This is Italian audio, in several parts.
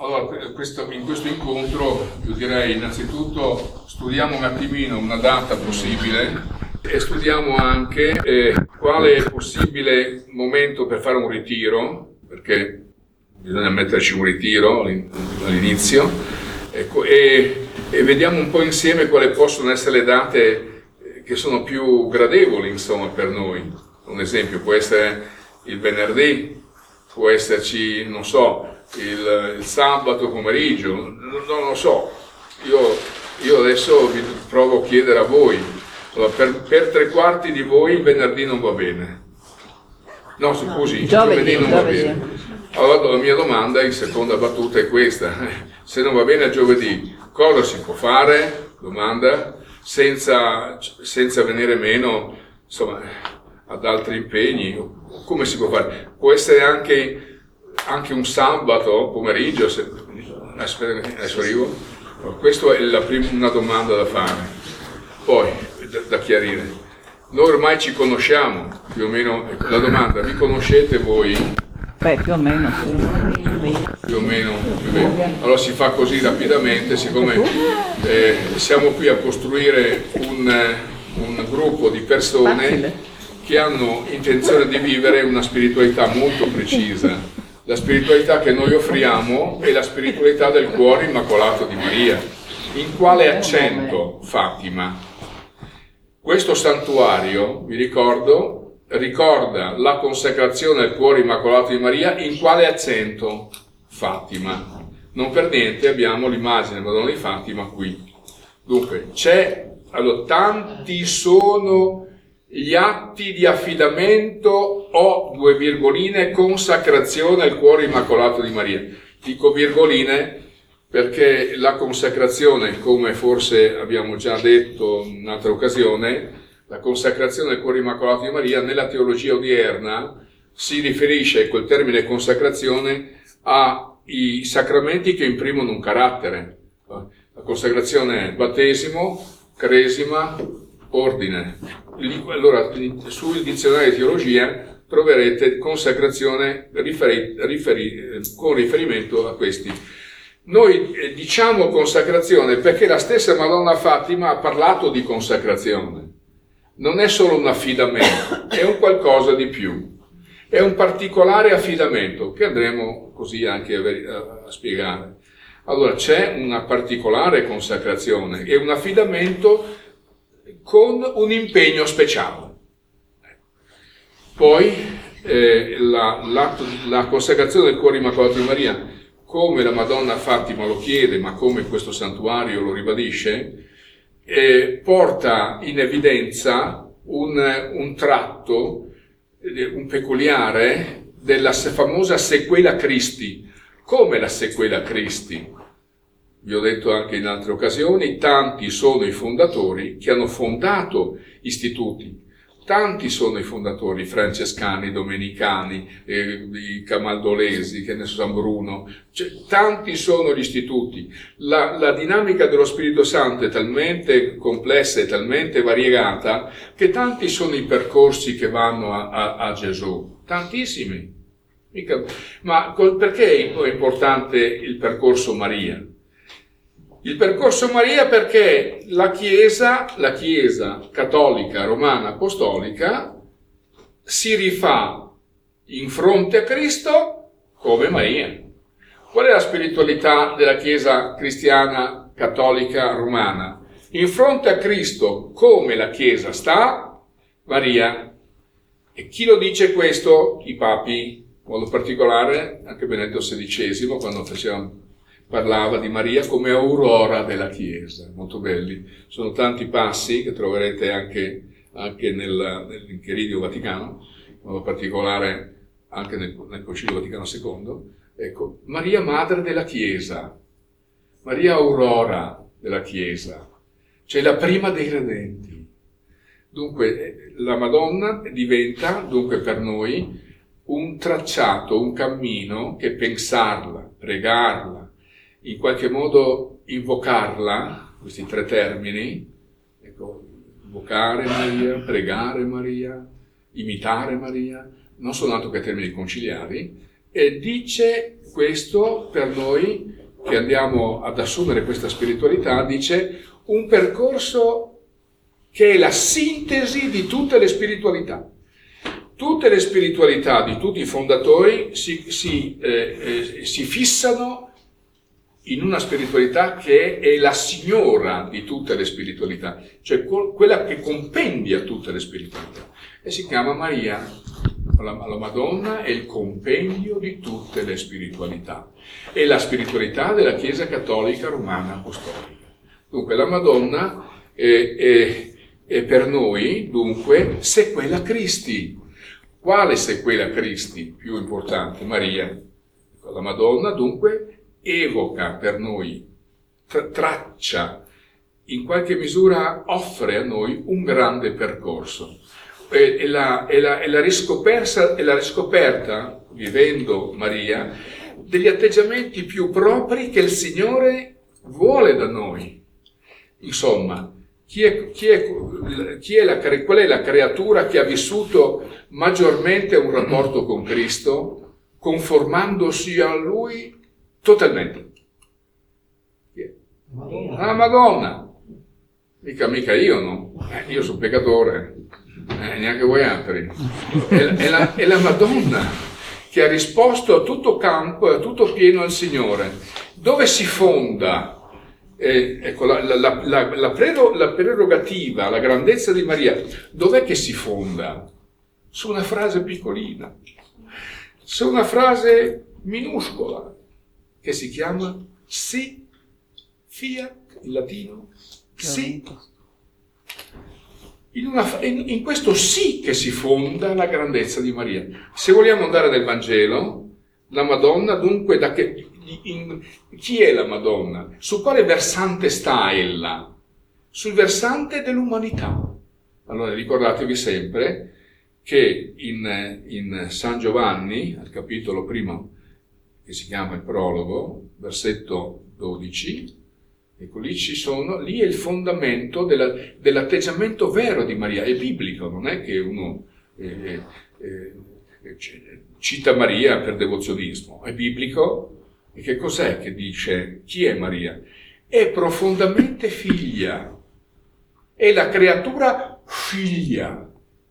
Allora, in questo incontro io direi innanzitutto studiamo un attimino una data possibile e studiamo anche quale è possibile momento per fare un ritiro, perché bisogna metterci un ritiro all'inizio, ecco, e vediamo un po' insieme quali possono essere le date che sono più gradevoli, insomma, per noi. Un esempio può essere il venerdì, può esserci, non so, il sabato pomeriggio, non lo so. Io adesso vi provo a chiedere a voi. Allora, per 3/4 di voi il venerdì non va bene. No, scusi, il giovedì non va bene. Allora la mia domanda in seconda battuta è questa: se non va bene il giovedì, cosa si può fare? Domanda, senza venire meno, insomma, ad altri impegni. Come si può fare? Può essere anche un sabato pomeriggio, adesso arrivo. Questa è una domanda da fare, poi da chiarire. Noi ormai ci conosciamo, più o meno. La domanda: vi conoscete voi? Beh, più o meno, sì. Più o meno. Allora si fa così rapidamente, siccome siamo qui a costruire un gruppo di persone che hanno intenzione di vivere una spiritualità molto precisa. La spiritualità che noi offriamo è la spiritualità del cuore immacolato di Maria. In quale accento, Fatima? Questo santuario, vi ricorda la consacrazione al cuore immacolato di Maria. In quale accento? Fatima. Non per niente abbiamo l'immagine della Madonna di Fatima qui. Dunque, tanti sono gli atti di affidamento o, consacrazione al cuore immacolato di Maria. Dico virgoline perché la consacrazione, come forse abbiamo già detto in un'altra occasione, la consacrazione al cuore immacolato di Maria nella teologia odierna si riferisce col termine consacrazione ai sacramenti che imprimono un carattere. La consacrazione è battesimo, cresima, ordine. Allora, sul dizionario di teologia troverete consacrazione con riferimento a questi. Noi diciamo consacrazione perché la stessa Madonna Fatima ha parlato di consacrazione. Non è solo un affidamento, è un qualcosa di più. È un particolare affidamento che andremo così anche a spiegare. Allora, c'è una particolare consacrazione e un affidamento con un impegno speciale. Poi la consacrazione del cuore immacolato di Maria, come la Madonna Fatima lo chiede, ma come questo santuario lo ribadisce, porta in evidenza un tratto, un peculiare della famosa sequela Christi. Come la sequela Christi? Vi ho detto anche in altre occasioni, tanti sono i fondatori che hanno fondato istituti, tanti sono i fondatori, francescani, domenicani, i camaldolesi, che ne so, San Bruno, tanti sono gli istituti. La dinamica dello Spirito Santo è talmente complessa e talmente variegata che tanti sono i percorsi che vanno a Gesù, tantissimi. Ma perché è importante il percorso Maria? Il percorso Maria perché la Chiesa cattolica, romana, apostolica, si rifà in fronte a Cristo come Maria. Qual è la spiritualità della Chiesa cristiana, cattolica, romana? In fronte a Cristo, come la Chiesa sta, Maria. E chi lo dice questo? I papi, in modo particolare anche Benedetto XVI, quando parlava di Maria come aurora della Chiesa. Molto belli. Sono tanti passi che troverete anche nell'Inchiridio Vaticano, in modo particolare anche nel Concilio Vaticano II. Ecco, Maria Madre della Chiesa, Maria Aurora della Chiesa, cioè la prima dei redenti. Dunque, la Madonna diventa, dunque per noi, un tracciato, un cammino che pensarla, pregarla, in qualche modo invocarla, questi tre termini, ecco, invocare Maria, pregare Maria, imitare Maria, non sono altro che termini conciliari, e dice questo per noi che andiamo ad assumere questa spiritualità, dice un percorso che è la sintesi di tutte le spiritualità. Tutte le spiritualità di tutti i fondatori si fissano in una spiritualità che è la signora di tutte le spiritualità, cioè quella che compendia tutte le spiritualità, e si chiama Maria. La Madonna è il compendio di tutte le spiritualità, è la spiritualità della Chiesa Cattolica Romana Apostolica. Dunque la Madonna è per noi, dunque, sequela Christi. Quale sequela Christi? Più importante, Maria. La Madonna, dunque, evoca per noi, traccia, in qualche misura offre a noi un grande percorso. E la riscoperta, vivendo Maria, degli atteggiamenti più propri che il Signore vuole da noi. Insomma, qual è la creatura che ha vissuto maggiormente un rapporto con Cristo, conformandosi a Lui totalmente? Chi è? La Madonna. Mica io, no? Io sono peccatore. Neanche voi altri. È la Madonna che ha risposto a tutto campo e a tutto pieno al Signore. Dove si fonda ecco, la prerogativa, la grandezza di Maria? Dov'è che si fonda? Su una frase piccolina, su una frase minuscola che si chiama si, fiat in latino, si. In questo sì che si fonda la grandezza di Maria. Se vogliamo andare nel Vangelo, la Madonna, dunque, chi è la Madonna? Su quale versante sta ella? Sul versante dell'umanità. Allora ricordatevi sempre che in San Giovanni, al capitolo primo, che si chiama il prologo, versetto 12, ecco, lì è il fondamento dell'atteggiamento vero di Maria. È biblico, non è che uno cita Maria per devozionismo, è biblico. E che cos'è che dice? Chi è Maria? È profondamente figlia, è la creatura figlia.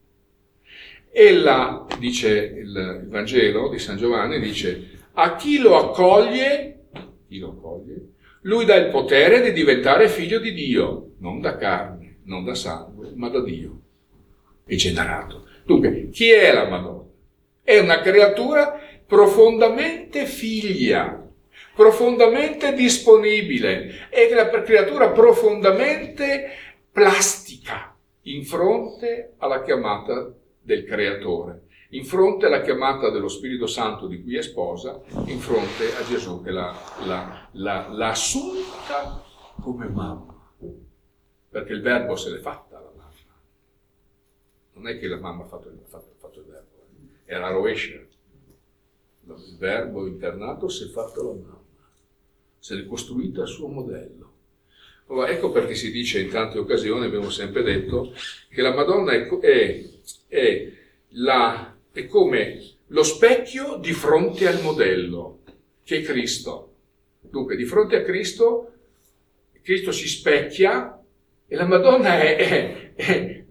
Ella, dice il Vangelo di San Giovanni, dice: a chi lo accoglie, lui dà il potere di diventare figlio di Dio, non da carne, non da sangue, ma da Dio. È generato. Dunque, chi è la Madonna? È una creatura profondamente figlia, profondamente disponibile, è una creatura profondamente plastica in fronte alla chiamata del Creatore, in fronte alla chiamata dello Spirito Santo di cui è sposa, in fronte a Gesù che l'ha assunta come mamma, perché il Verbo se l'è fatta la mamma. Non è che la mamma ha fatto il Verbo, era rovescia. Il Verbo internato si è fatto la mamma, se l'è costruita a suo modello. Allora, ecco perché si dice in tante occasioni, abbiamo sempre detto, che la Madonna è come lo specchio di fronte al modello, che è Cristo. Dunque, di fronte a Cristo si specchia e la Madonna è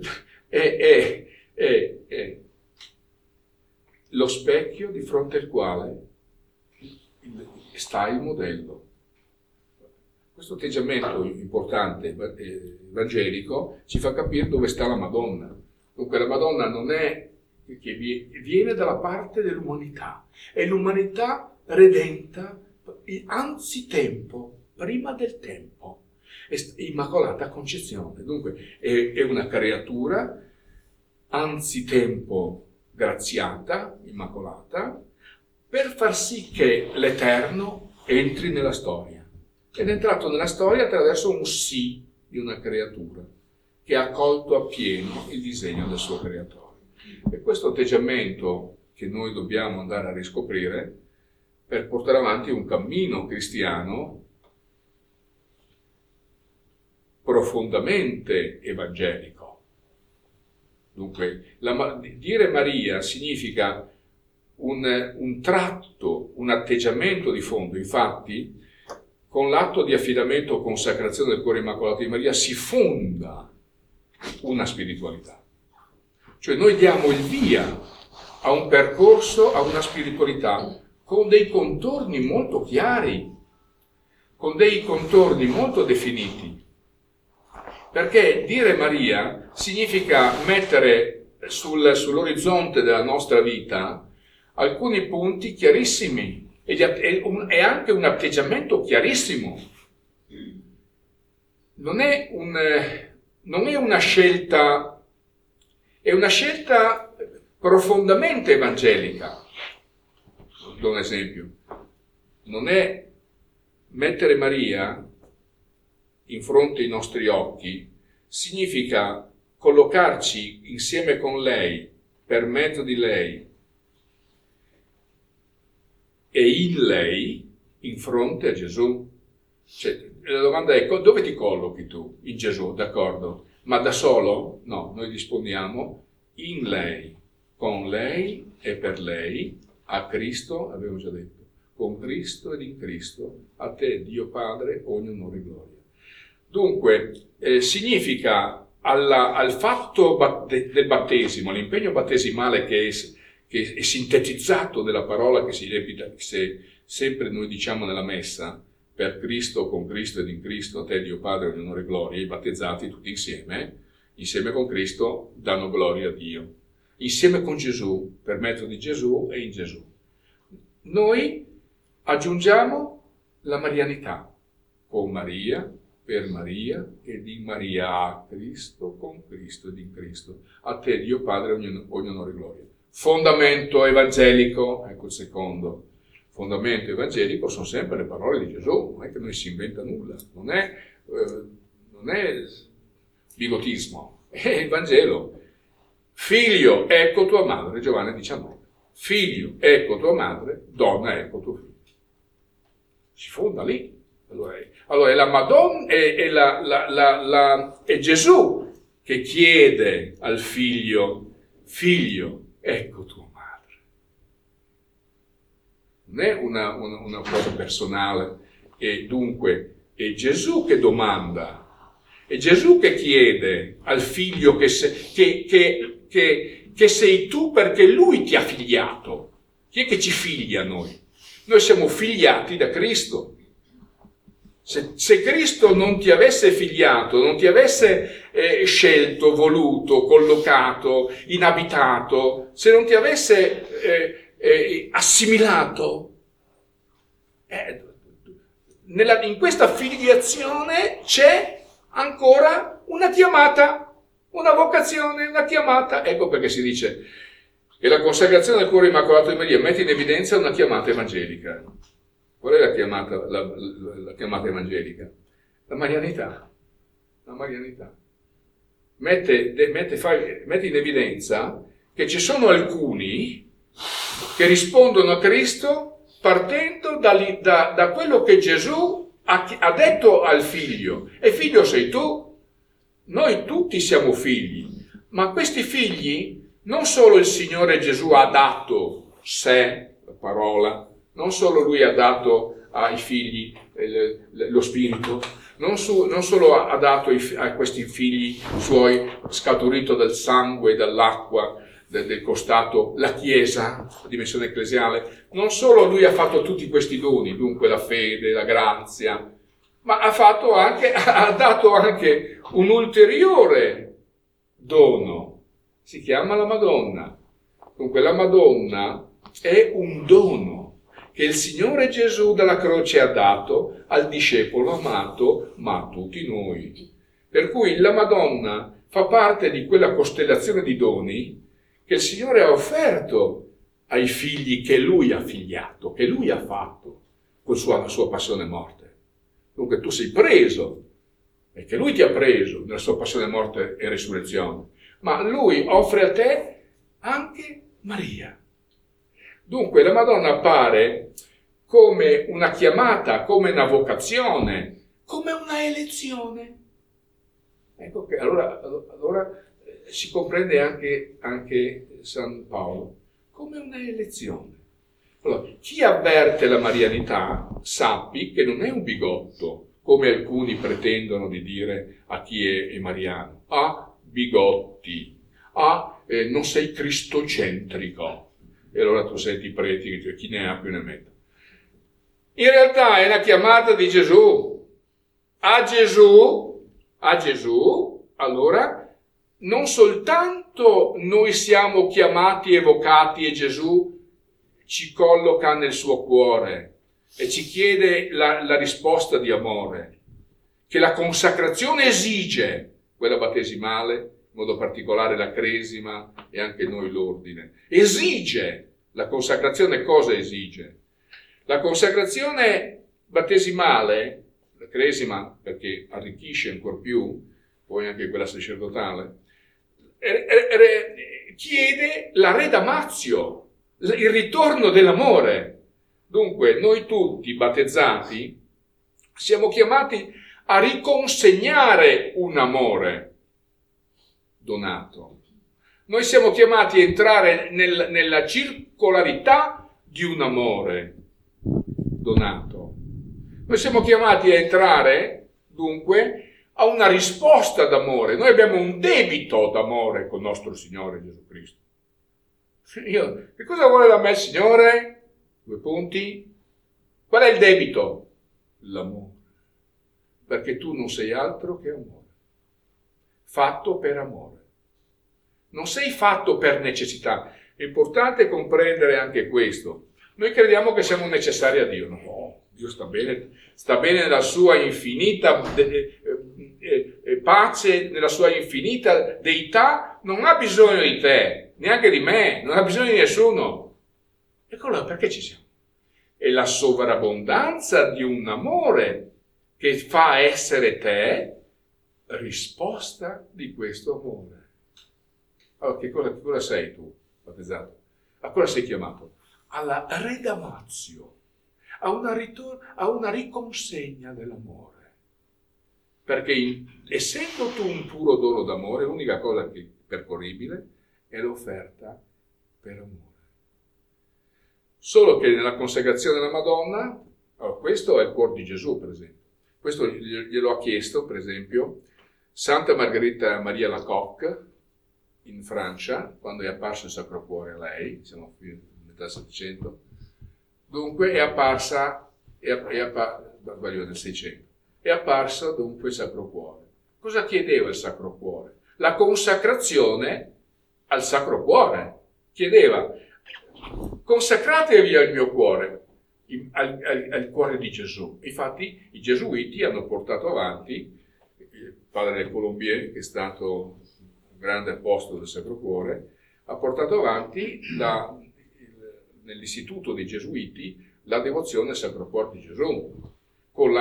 lo specchio di fronte al quale sta il modello. Questo atteggiamento importante evangelico ci fa capire dove sta la Madonna. Dunque la Madonna non è che viene dalla parte dell'umanità, è l'umanità redenta anzitempo, prima del tempo, è Immacolata Concezione. Dunque è una creatura anzitempo graziata, immacolata, per far sì che l'Eterno entri nella storia. Ed è entrato nella storia attraverso un sì di una creatura che ha accolto appieno il disegno del suo creatore. E questo atteggiamento che noi dobbiamo andare a riscoprire per portare avanti un cammino cristiano profondamente evangelico. Dunque, dire Maria significa un tratto, un atteggiamento di fondo. Infatti, con l'atto di affidamento o consacrazione del cuore immacolato di Maria si fonda una spiritualità. Cioè noi diamo il via a un percorso, a una spiritualità con dei contorni molto chiari, con dei contorni molto definiti. Perché dire Maria significa mettere sull'orizzonte della nostra vita alcuni punti chiarissimi e anche un atteggiamento chiarissimo. Non è una scelta, è una scelta profondamente evangelica. Do un esempio. Non è mettere Maria in fronte ai nostri occhi, significa collocarci insieme con lei, per mezzo di lei e in lei, in fronte a Gesù. Cioè, la domanda è: dove ti collochi tu? In Gesù, d'accordo. Ma da solo? No, noi disponiamo in lei, con lei e per lei, a Cristo, abbiamo già detto, con Cristo ed in Cristo, a te, Dio Padre, ogni onore e gloria. Dunque, significa al fatto del battesimo, all'impegno battesimale che è sintetizzato nella parola che si ripete, sempre noi diciamo nella messa, per Cristo, con Cristo ed in Cristo, a te, Dio Padre, ogni onore e gloria, i battezzati tutti insieme con Cristo, danno gloria a Dio. Insieme con Gesù, per mezzo di Gesù e in Gesù. Noi aggiungiamo la marianità, con Maria, per Maria ed in Maria a Cristo, con Cristo ed in Cristo. A te, Dio Padre, ogni onore e gloria. Fondamento evangelico, ecco il secondo. Fondamento evangelico sono sempre le parole di Gesù, non è che noi si inventa nulla, non è bigotismo, è il Vangelo. Figlio, ecco tua madre, Giovanni 19. Figlio, ecco tua madre, donna, ecco tuo figlio. Si fonda lì. Allora è la Madonna, è Gesù che chiede al figlio, ecco tua madre. Non è una cosa personale, e dunque è Gesù che domanda, è Gesù che chiede al figlio che sei tu, perché lui ti ha figliato. Chi è che ci figlia noi? Noi siamo figliati da Cristo. Se Cristo non ti avesse figliato, non ti avesse scelto, voluto, collocato, inabitato, se non ti avesse assimilato, in questa filiazione c'è ancora una chiamata, una vocazione, una chiamata. Ecco perché si dice che la consacrazione del cuore immacolato di Maria mette in evidenza una chiamata evangelica. Qual è la chiamata evangelica? La marianità. La marianità. Mette in evidenza che ci sono alcuni che rispondono a Cristo partendo da quello che Gesù ha detto al figlio. E figlio sei tu. Noi tutti siamo figli, ma questi figli non solo il Signore Gesù ha dato sé, la parola, non solo lui ha dato ai figli lo spirito, non solo ha dato a questi figli suoi, scaturito dal sangue e dall'acqua del costato, la Chiesa, la dimensione ecclesiale, non solo lui ha fatto tutti questi doni, dunque la fede, la grazia, ma ha dato anche un ulteriore dono, si chiama la Madonna. Dunque la Madonna è un dono che il Signore Gesù dalla croce ha dato al discepolo amato, ma a tutti noi. Per cui la Madonna fa parte di quella costellazione di doni che il Signore ha offerto ai figli che Lui ha figliato, che Lui ha fatto con la sua passione e morte. Dunque tu sei preso, perché Lui ti ha preso nella sua passione, morte e resurrezione, ma Lui offre a te anche Maria. Dunque la Madonna appare come una chiamata, come una vocazione, come una elezione. Ecco che allora si comprende anche San Paolo. come una elezione. Allora, chi avverte la marianità sappi che non è un bigotto, come alcuni pretendono di dire a chi è mariano. Bigotti, non sei cristocentrico. E allora tu senti i preti che dicono chi ne ha più ne metta. In realtà è la chiamata di Gesù. A Gesù, allora, non soltanto noi siamo chiamati, evocati e Gesù ci colloca nel suo cuore e ci chiede la risposta di amore, che la consacrazione esige, quella battesimale, in modo particolare la cresima e anche noi l'ordine. Esige la consacrazione, cosa esige? La consacrazione battesimale, la cresima perché arricchisce ancor più, poi anche quella sacerdotale, chiede la redamatio, il ritorno dell'amore. Dunque, noi tutti battezzati siamo chiamati a riconsegnare un amore donato. Noi siamo chiamati a entrare nella circolarità di un amore donato. Noi siamo chiamati a entrare, dunque, a una risposta d'amore. Noi abbiamo un debito d'amore con nostro Signore Gesù Cristo. Che cosa vuole da me il Signore? 2 punti. Qual è il debito? L'amore. Perché tu non sei altro che amore. Fatto per amore. Non sei fatto per necessità. È importante comprendere anche questo. Noi crediamo che siamo necessari a Dio. No, Dio sta bene nella sua infinita pace, nella sua infinita deità, non ha bisogno di te, neanche di me, non ha bisogno di nessuno. E allora perché ci siamo? È la sovrabbondanza di un amore che fa essere te risposta di questo amore. Allora, che cosa sei tu, battezzato? A cosa sei chiamato? Alla redamatio, a una riconsegna dell'amore. Perché essendo tu un puro dono d'amore, l'unica cosa che è percorribile è l'offerta per amore. Solo che nella consacrazione della Madonna, allora, questo è il cuore di Gesù, per esempio. Questo glielo ha chiesto, per esempio, Santa Margherita Maria Lacoque in Francia, quando è apparso il Sacro Cuore a lei, siamo qui a metà Settecento. Dunque è apparsa nel 600. È apparsa dunque il Sacro Cuore. Cosa chiedeva il Sacro Cuore? La consacrazione al Sacro Cuore. Chiedeva: consacratevi al mio cuore, al cuore di Gesù. Infatti i gesuiti hanno portato avanti, il padre Colombier, che è stato un grande apostolo del Sacro Cuore, ha portato avanti nell'istituto dei gesuiti la devozione al Sacro Cuore di Gesù, con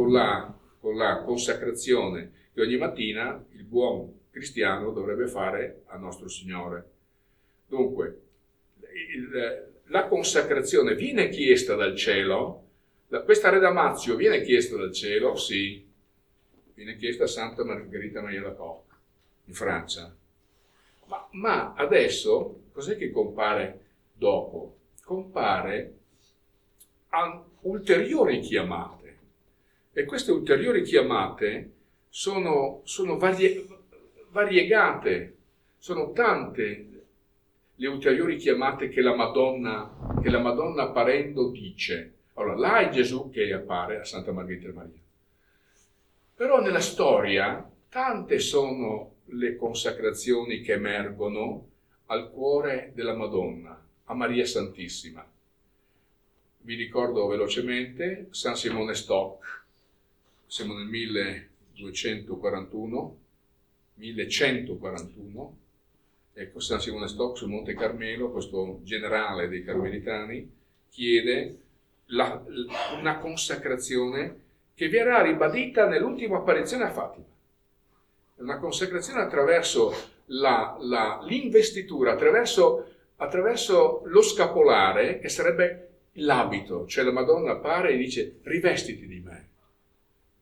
la consacrazione che ogni mattina il buon cristiano dovrebbe fare a nostro Signore. Dunque, la consacrazione viene chiesta dal cielo, questa redamatio viene chiesta dal cielo, sì, viene chiesta a Santa Margherita Maria Lacoque, in Francia. Ma adesso, cos'è che compare dopo? Compare a ulteriori chiamate. E queste ulteriori chiamate sono variegate, sono tante le ulteriori chiamate che la Madonna apparendo dice. Allora, là è Gesù che appare a Santa Margherita Maria. Però nella storia tante sono le consacrazioni che emergono al cuore della Madonna, a Maria Santissima. Vi ricordo velocemente San Simone Stock. Siamo nel 1141, ecco, San Simone Stock sul Monte Carmelo, questo generale dei Carmelitani, chiede una consacrazione che verrà ribadita nell'ultima apparizione a Fatima. È una consacrazione attraverso l'investitura, attraverso lo scapolare, che sarebbe l'abito, cioè la Madonna appare e dice: rivestiti di me.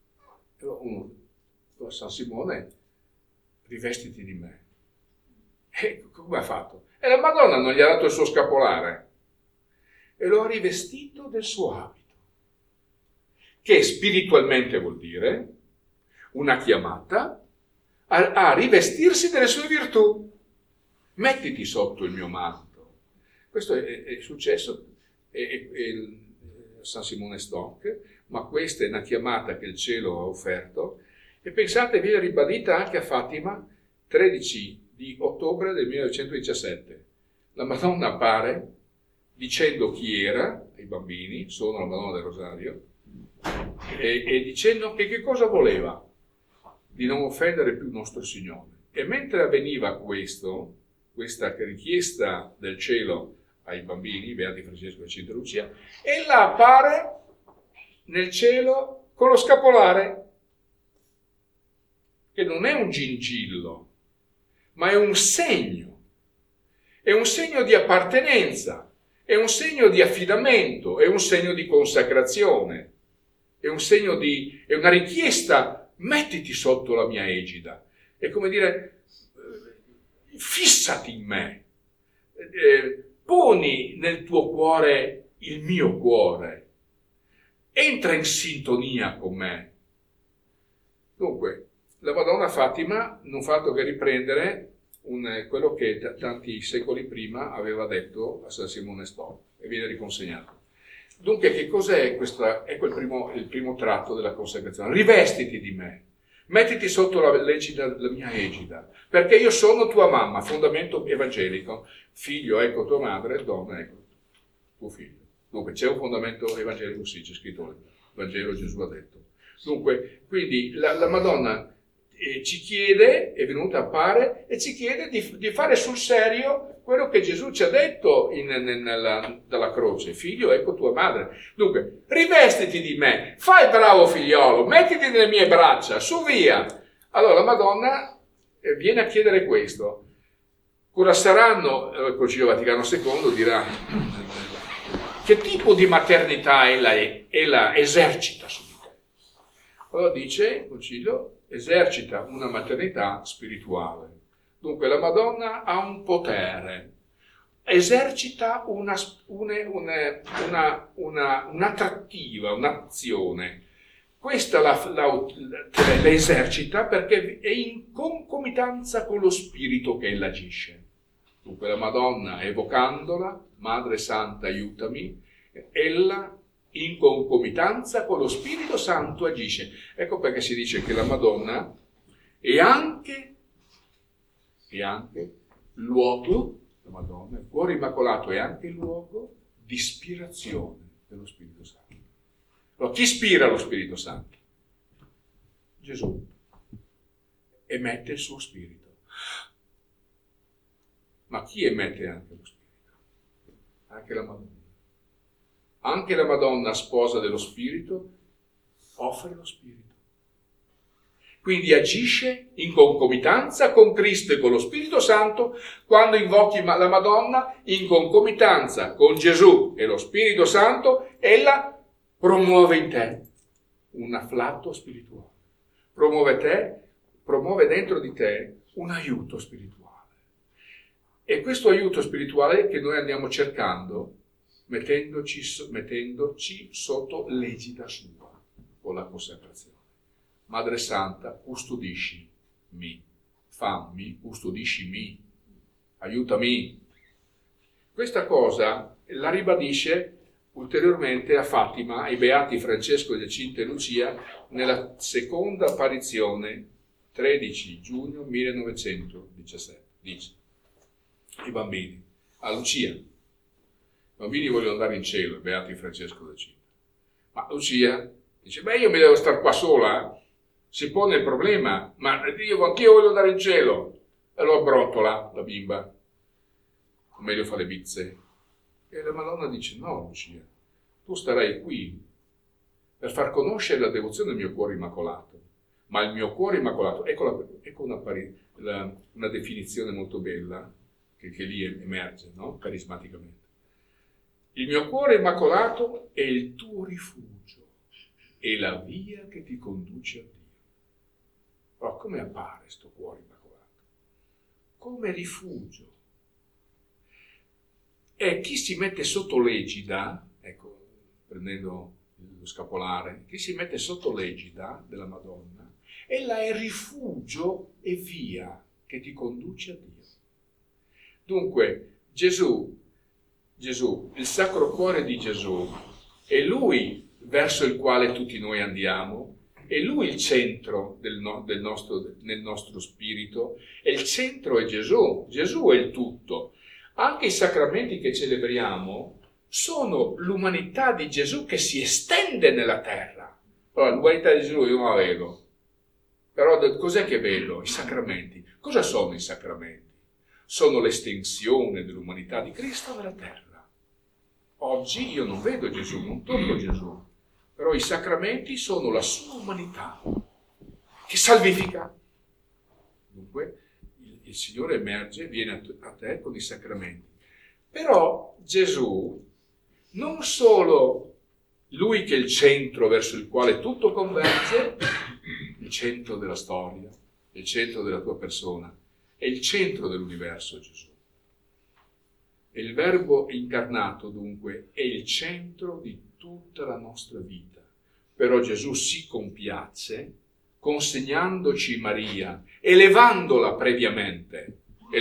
San Simone, rivestiti di me. E come ha fatto? E la Madonna non gli ha dato il suo scapolare e lo ha rivestito del suo abito, che spiritualmente vuol dire una chiamata a rivestirsi delle sue virtù. Mettiti sotto il mio manto. Questo è successo a San Simone Stock, ma questa è una chiamata che il cielo ha offerto, e pensate, viene ribadita anche a Fatima, 13 di ottobre del 1917. La Madonna appare dicendo chi era ai bambini, sono la Madonna del Rosario, e dicendo che cosa voleva, di non offendere più il nostro Signore. E mentre avveniva questa richiesta del cielo ai bambini, Beati Francesco e Jacinta Lucia, ella appare nel cielo con lo scapolare, che non è un gingillo, ma è un segno di appartenenza, è un segno di affidamento, è un segno di consacrazione, è una richiesta: mettiti sotto la mia egida, è come dire, fissati in me, poni nel tuo cuore il mio cuore, entra in sintonia con me. Dunque, la Madonna Fatima non fa altro che riprendere quello che tanti secoli prima aveva detto a San Simone Stock, e viene riconsegnato. Dunque, che cos'è questo? Ecco il primo tratto della consacrazione. Rivestiti di me, mettiti sotto la mia egida, perché io sono tua mamma, fondamento evangelico. Figlio, ecco tua madre; donna, ecco tuo figlio. Dunque, c'è un fondamento evangelico, sì, c'è scritto nel Vangelo, Gesù ha detto. Dunque, quindi la Madonna ci chiede, è venuta, appare, e ci chiede di fare sul serio quello che Gesù ci ha detto dalla croce: figlio, ecco tua madre. Dunque, rivestiti di me, fai bravo figliolo, mettiti nelle mie braccia, su via. Allora la Madonna viene a chiedere questo. Cosa saranno, il Concilio Vaticano II dirà che tipo di maternità ella esercita su di te. Allora dice il Concilio: esercita una maternità spirituale. Dunque la Madonna ha un potere, esercita un'attrattiva, un'azione. Questa la esercita perché è in concomitanza con lo spirito che ella agisce. Dunque la Madonna, evocandola, Madre Santa aiutami, ella in concomitanza con lo Spirito Santo agisce. Ecco perché si dice che la Madonna è anche luogo, la Madonna, il cuore immacolato è anche luogo di ispirazione dello Spirito Santo. Allora, chi ispira lo Spirito Santo? Gesù. Emette il suo Spirito. Ma chi emette anche lo Spirito? Anche la Madonna. Anche la Madonna, sposa dello Spirito, offre lo Spirito. Quindi agisce in concomitanza con Cristo e con lo Spirito Santo. Quando invochi la Madonna, in concomitanza con Gesù e lo Spirito Santo, ella promuove in te un afflato spirituale. Promuove dentro di te un aiuto spirituale. E questo aiuto spirituale che noi andiamo cercando mettendoci sotto l'egida sua con la consacrazione. Madre Santa, custodiscimi, custodiscimi, aiutami. Questa cosa la ribadisce ulteriormente a Fatima, ai Beati Francesco, Giacinta e Lucia, nella seconda apparizione, 13 giugno 1917. Dice: i bambini, a Lucia, i bambini vogliono andare in cielo, i Beati Francesco e Giacinta. Ma Lucia dice: beh, io mi devo stare qua sola. Si pone il problema: ma io anch'io voglio andare in cielo. E lo abbrontola la bimba, meglio fa le bizze. E la Madonna dice: no, Lucia, tu starai qui per far conoscere la devozione del mio cuore immacolato. Ma il mio cuore immacolato, ecco una definizione molto bella che lì emerge, no? Carismaticamente. Il mio cuore immacolato è il tuo rifugio, è la via che ti conduce a Dio. Però come appare sto cuore immacolato? come rifugio. E chi si mette sotto l'egida, ecco, prendendo lo scapolare, chi si mette sotto l'egida della Madonna, ella è rifugio e via che ti conduce a Dio. Dunque, Gesù, il Sacro Cuore di Gesù, è Lui verso il quale tutti noi andiamo, è Lui il centro nel nostro spirito, e il centro è Gesù. Gesù è il tutto. Anche i sacramenti che celebriamo sono l'umanità di Gesù che si estende nella terra. Allora, l'umanità di Gesù io non la vedo. Però cos'è che vedo? I sacramenti. Cosa sono i sacramenti? Sono l'estensione dell'umanità di Cristo nella terra. Oggi io non vedo Gesù, non tocco Gesù, però i sacramenti sono la sua umanità che salvifica. Dunque il Signore emerge, viene a te con i sacramenti. Però Gesù, non solo Lui che è il centro verso il quale tutto converge, il centro della storia, il centro della tua persona, è il centro dell'universo Gesù. E il Verbo incarnato, dunque, è il centro di tutta la nostra vita. Però Gesù si compiace consegnandoci Maria, elevandola previamente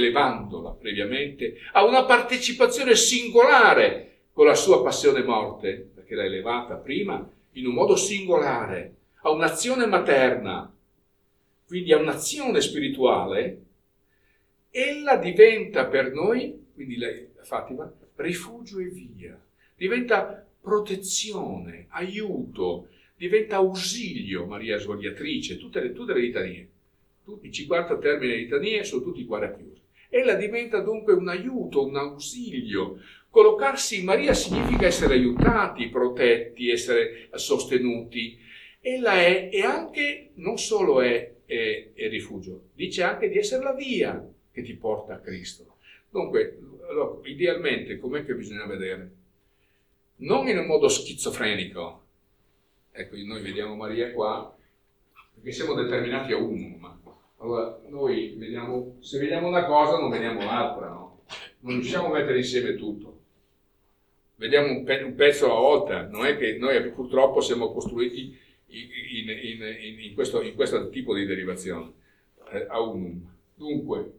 a una partecipazione singolare con la sua passione e morte, perché l'ha elevata prima in un modo singolare, a un'azione materna, quindi a un'azione spirituale. Ella diventa per noi, quindi lei, Fatima, rifugio e via, diventa protezione, aiuto, diventa ausilio, Maria Svogliatrice, tutte le litanie, tutti i 50 termini di litanie sono tutti qua racchiusi. Ella diventa dunque un aiuto, un ausilio. Collocarsi in Maria significa essere aiutati, protetti, essere sostenuti. Ella è, e anche, non solo è rifugio, dice anche di essere la via che ti porta a Cristo. Dunque, allora, idealmente, com'è che bisogna vedere? Non in un modo schizofrenico. Ecco, noi vediamo Maria qua, perché siamo determinati a uno, ma allora noi vediamo, se vediamo una cosa non vediamo l'altra, no? Non riusciamo a mettere insieme tutto. Vediamo un pezzo alla volta, non è che noi purtroppo siamo costruiti in questo tipo di derivazione, a unum. Dunque,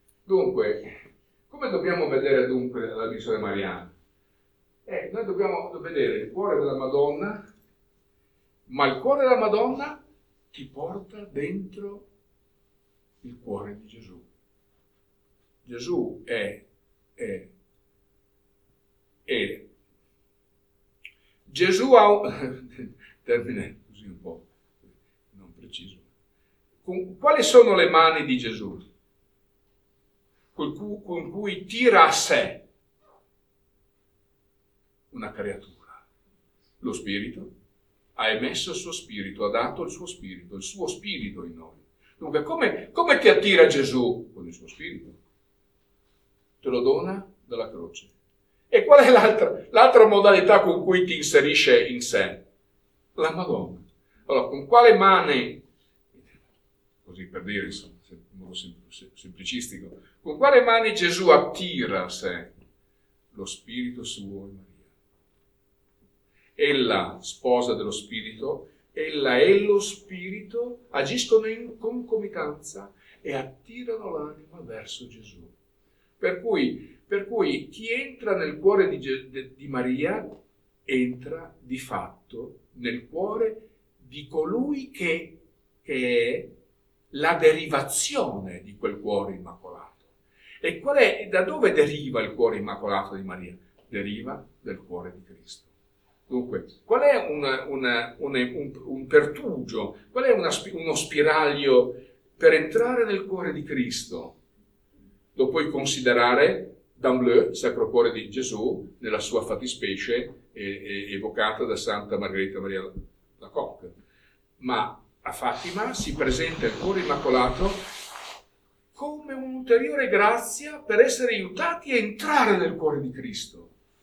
come dobbiamo vedere dunque la missione mariana? Noi dobbiamo vedere il cuore della Madonna, ma il cuore della Madonna ti porta dentro il cuore di Gesù. Gesù è Gesù ha un termine così un po' non preciso. Quali sono le mani di Gesù? Con cui tira a sé una creatura. Lo Spirito ha emesso il suo Spirito, ha dato il suo Spirito in noi. Dunque, come ti attira Gesù? Con il suo Spirito. Te lo dona dalla croce. E qual è l'altra modalità con cui ti inserisce in sé? La Madonna. Allora, con quale mani, così per dire, insomma, in modo semplicistico, con quale mani Gesù attira a sé lo Spirito suo in Maria? Ella, sposa dello Spirito, ella e lo Spirito agiscono in concomitanza e attirano l'anima verso Gesù. Per cui chi entra nel cuore di Maria entra di fatto nel cuore di colui che è la derivazione di quel cuore immacolato. E da dove deriva il cuore immacolato di Maria? Deriva dal cuore di Cristo. Dunque, qual è un pertugio? Qual è uno spiraglio per entrare nel cuore di Cristo? Lo puoi considerare d'emblée, il Sacro Cuore di Gesù, nella sua fattispecie evocata da Santa Margherita Maria Lacoque. Ma a Fatima si presenta il cuore immacolato come un'ulteriore grazia per essere aiutati a entrare nel cuore di Cristo.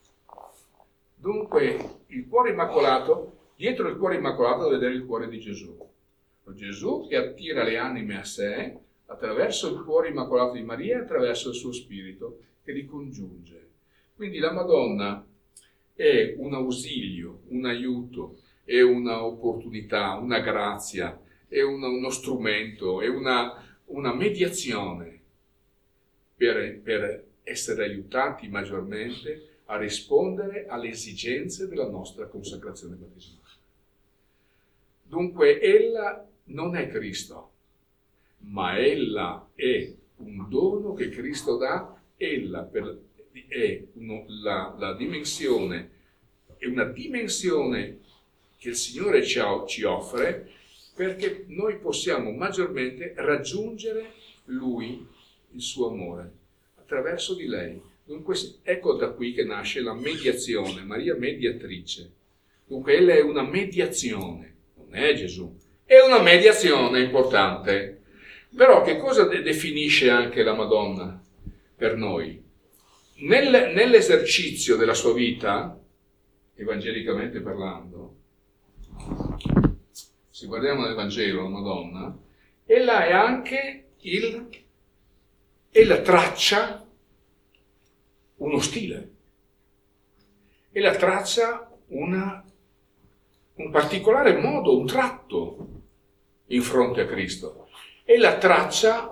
Dunque, il cuore immacolato, dietro il cuore immacolato, vedere il cuore di Gesù. Gesù che attira le anime a sé, attraverso il cuore immacolato di Maria e attraverso il suo spirito che li congiunge. Quindi la Madonna è un ausilio, un aiuto, è una opportunità, una grazia, è uno strumento, è una mediazione per essere aiutati maggiormente a rispondere alle esigenze della nostra consacrazione battesimale. Dunque, ella non è Cristo, ma ella è un dono che Cristo dà, ella è la dimensione, è una dimensione che il Signore ci offre perché noi possiamo maggiormente raggiungere Lui, il suo amore, attraverso di lei. Dunque ecco da qui che nasce la mediazione, Maria mediatrice. Dunque ella è una mediazione, non è Gesù, è una mediazione importante. Però che cosa definisce anche la Madonna per noi? Nell'esercizio della sua vita, evangelicamente parlando, se guardiamo nel Vangelo la Madonna, ella è anche ella traccia uno stile, ella traccia un particolare modo, un tratto in fronte a Cristo. Ella traccia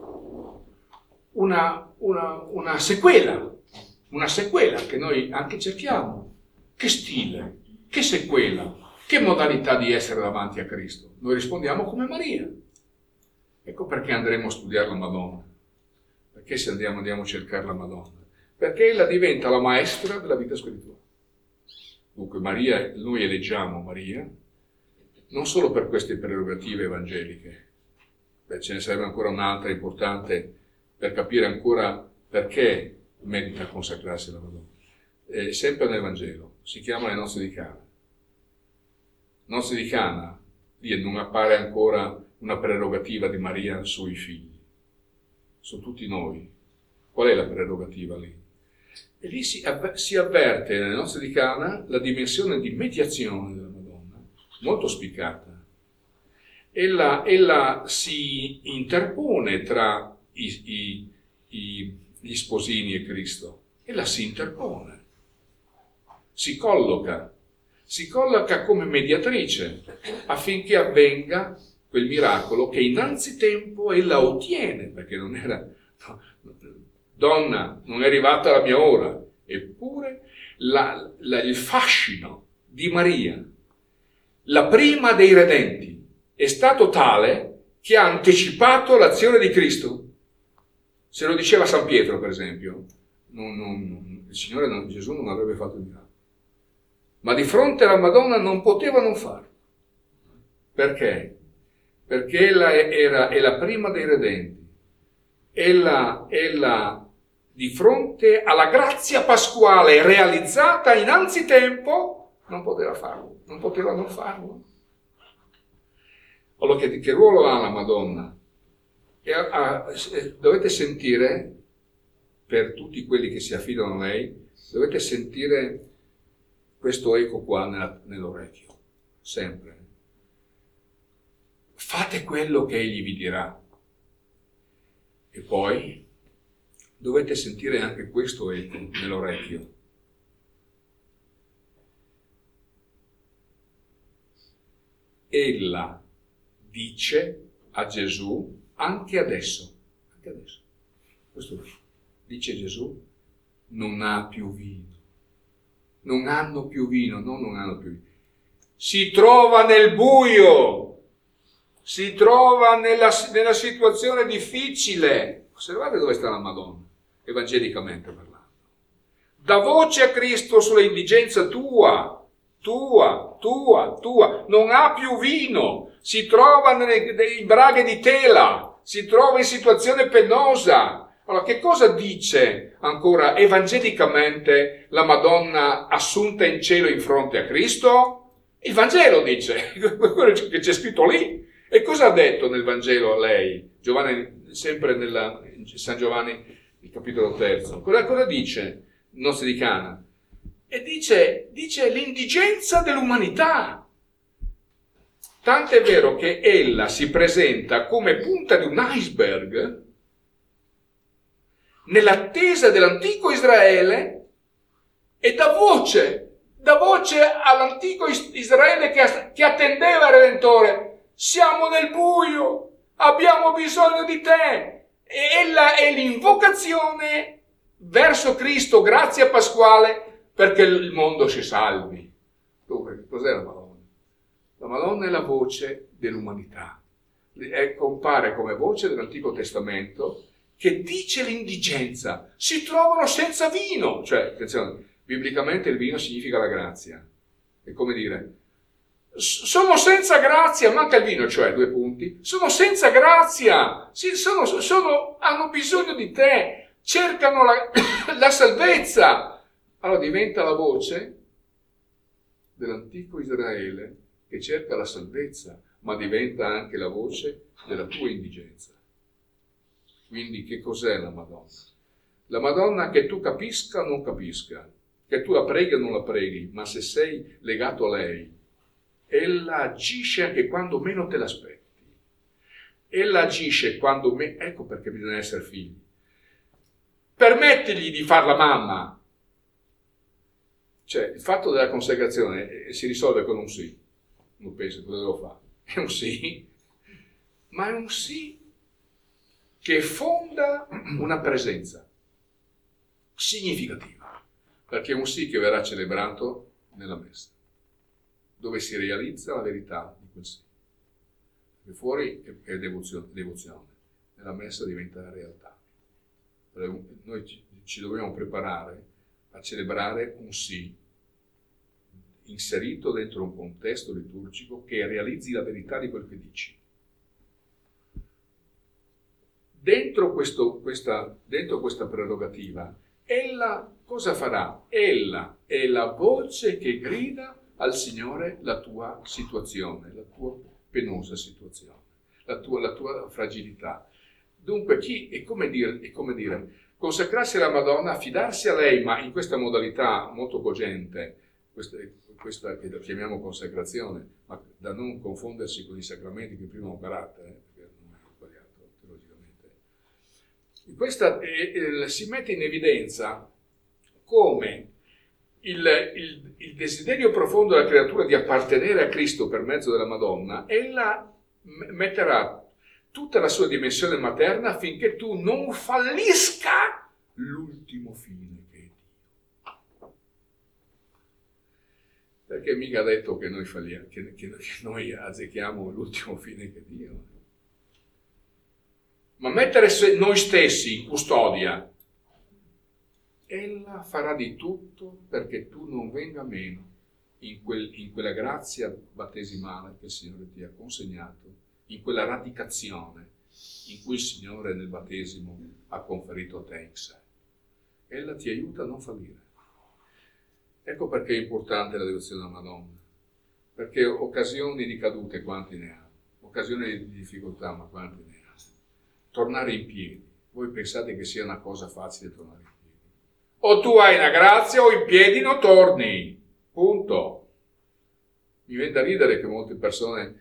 una sequela che noi anche cerchiamo. Che stile, che sequela, che modalità di essere davanti a Cristo? Noi rispondiamo come Maria. Ecco perché andremo a studiare la Madonna. Perché se andiamo a cercare la Madonna? Perché ella diventa la maestra della vita spirituale. Dunque Maria, noi eleggiamo Maria non solo per queste prerogative evangeliche. Ce ne sarebbe ancora un'altra importante per capire ancora perché merita consacrarsi alla Madonna. Sempre nel Vangelo, si chiama le nozze di Cana. Nozze di Cana, lì non appare ancora una prerogativa di Maria sui figli, su tutti noi. Qual è la prerogativa lì? E lì si avverte nelle nozze di Cana la dimensione di mediazione della Madonna, molto spiccata. Ella si interpone tra gli sposini e Cristo. Ella si interpone, si colloca come mediatrice affinché avvenga quel miracolo che innanzitempo ella ottiene, perché non era... Donna, non è arrivata la mia ora. Eppure il fascino di Maria, la prima dei redenti, è stato tale che ha anticipato l'azione di Cristo. Se lo diceva San Pietro, per esempio, il Signore, Gesù non avrebbe fatto il miracolo. Ma di fronte alla Madonna non poteva non farlo. Perché? Perché ella è la prima dei redenti. Ella di fronte alla grazia pasquale realizzata innanzitempo non poteva farlo, non poteva non farlo. Allora che ruolo ha la Madonna? Dovete sentire, per tutti quelli che si affidano a lei, dovete sentire questo eco qua nell'orecchio, sempre. Fate quello che egli vi dirà. E poi dovete sentire anche questo eco nell'orecchio. Ella dice a Gesù anche adesso. Questo dice Gesù, non ha più vino. Non hanno più vino. Si trova nel buio. Si trova nella situazione difficile. Osservate dove sta la Madonna, evangelicamente parlando. Dà voce a Cristo sulla indigenza tua. Non ha più vino. Si trova in braghe di tela. Si trova in situazione penosa. Allora, che cosa dice ancora evangelicamente la Madonna assunta in cielo in fronte a Cristo? Il Vangelo dice, quello che c'è scritto lì. E cosa ha detto nel Vangelo a lei? Giovanni, sempre in San Giovanni, il capitolo 3. Cosa dice Nozze di Cana? E dice l'indigenza dell'umanità. Tant'è vero che ella si presenta come punta di un iceberg nell'attesa dell'antico Israele e dà voce all'antico Israele che attendeva il Redentore. Siamo nel buio, abbiamo bisogno di te. E ella è l'invocazione verso Cristo, grazia pasquale, perché il mondo si salvi. Dunque, cos'è la Madonna? La Madonna è la voce dell'umanità. Compare come voce dell'Antico Testamento che dice l'indigenza. Si trovano senza vino. Cioè, attenzione, biblicamente il vino significa la grazia. È come dire, sono senza grazia, manca il vino, cioè 2 punti. Sono senza grazia, hanno bisogno di te, cercano la salvezza. Allora diventa la voce dell'antico Israele che cerca la salvezza, ma diventa anche la voce della tua indigenza. Quindi che cos'è la Madonna? La Madonna che tu capisca o non capisca, che tu la preghi o non la preghi, ma se sei legato a lei, ella agisce anche quando meno te l'aspetti. Ella agisce quando ecco perché bisogna essere figli. Permettigli di far la mamma. Cioè, il fatto della consacrazione si risolve con un sì. Non penso cosa devo fare. È un sì, ma è un sì che fonda una presenza significativa, perché è un sì che verrà celebrato nella messa, dove si realizza la verità di quel sì. Perché fuori è devozione, nella messa diventa la realtà. Noi ci dobbiamo preparare a celebrare un sì inserito dentro un contesto liturgico che realizzi la verità di quel che dici. Dentro questa prerogativa, ella cosa farà? Ella è la voce che grida al Signore la tua situazione, la tua penosa situazione, la tua fragilità. Dunque, è come dire, consacrarsi alla Madonna, affidarsi a lei, ma in questa modalità molto cogente, questa che la chiamiamo consacrazione, ma da non confondersi con i sacramenti che prima ho operato, perché non è sbagliato teologicamente. Questa si mette in evidenza come il desiderio profondo della creatura di appartenere a Cristo per mezzo della Madonna, ella metterà tutta la sua dimensione materna affinché tu non fallisca l'ultimo fine che è Dio. Perché mica ha detto che noi falliamo, che noi azzecchiamo l'ultimo fine che è Dio. Ma mettere noi stessi in custodia, ella farà di tutto perché tu non venga meno in quella grazia battesimale che il Signore ti ha consegnato, in quella radicazione in cui il Signore nel battesimo ha conferito a te in sé. Ella ti aiuta a non fallire. Ecco perché è importante la devozione alla Madonna, perché occasioni di cadute quanti ne ha, occasioni di difficoltà ma quanti ne ha. Tornare in piedi, voi pensate che sia una cosa facile tornare in piedi? O tu hai una grazia o in piedi non torni, punto. Mi viene da ridere che molte persone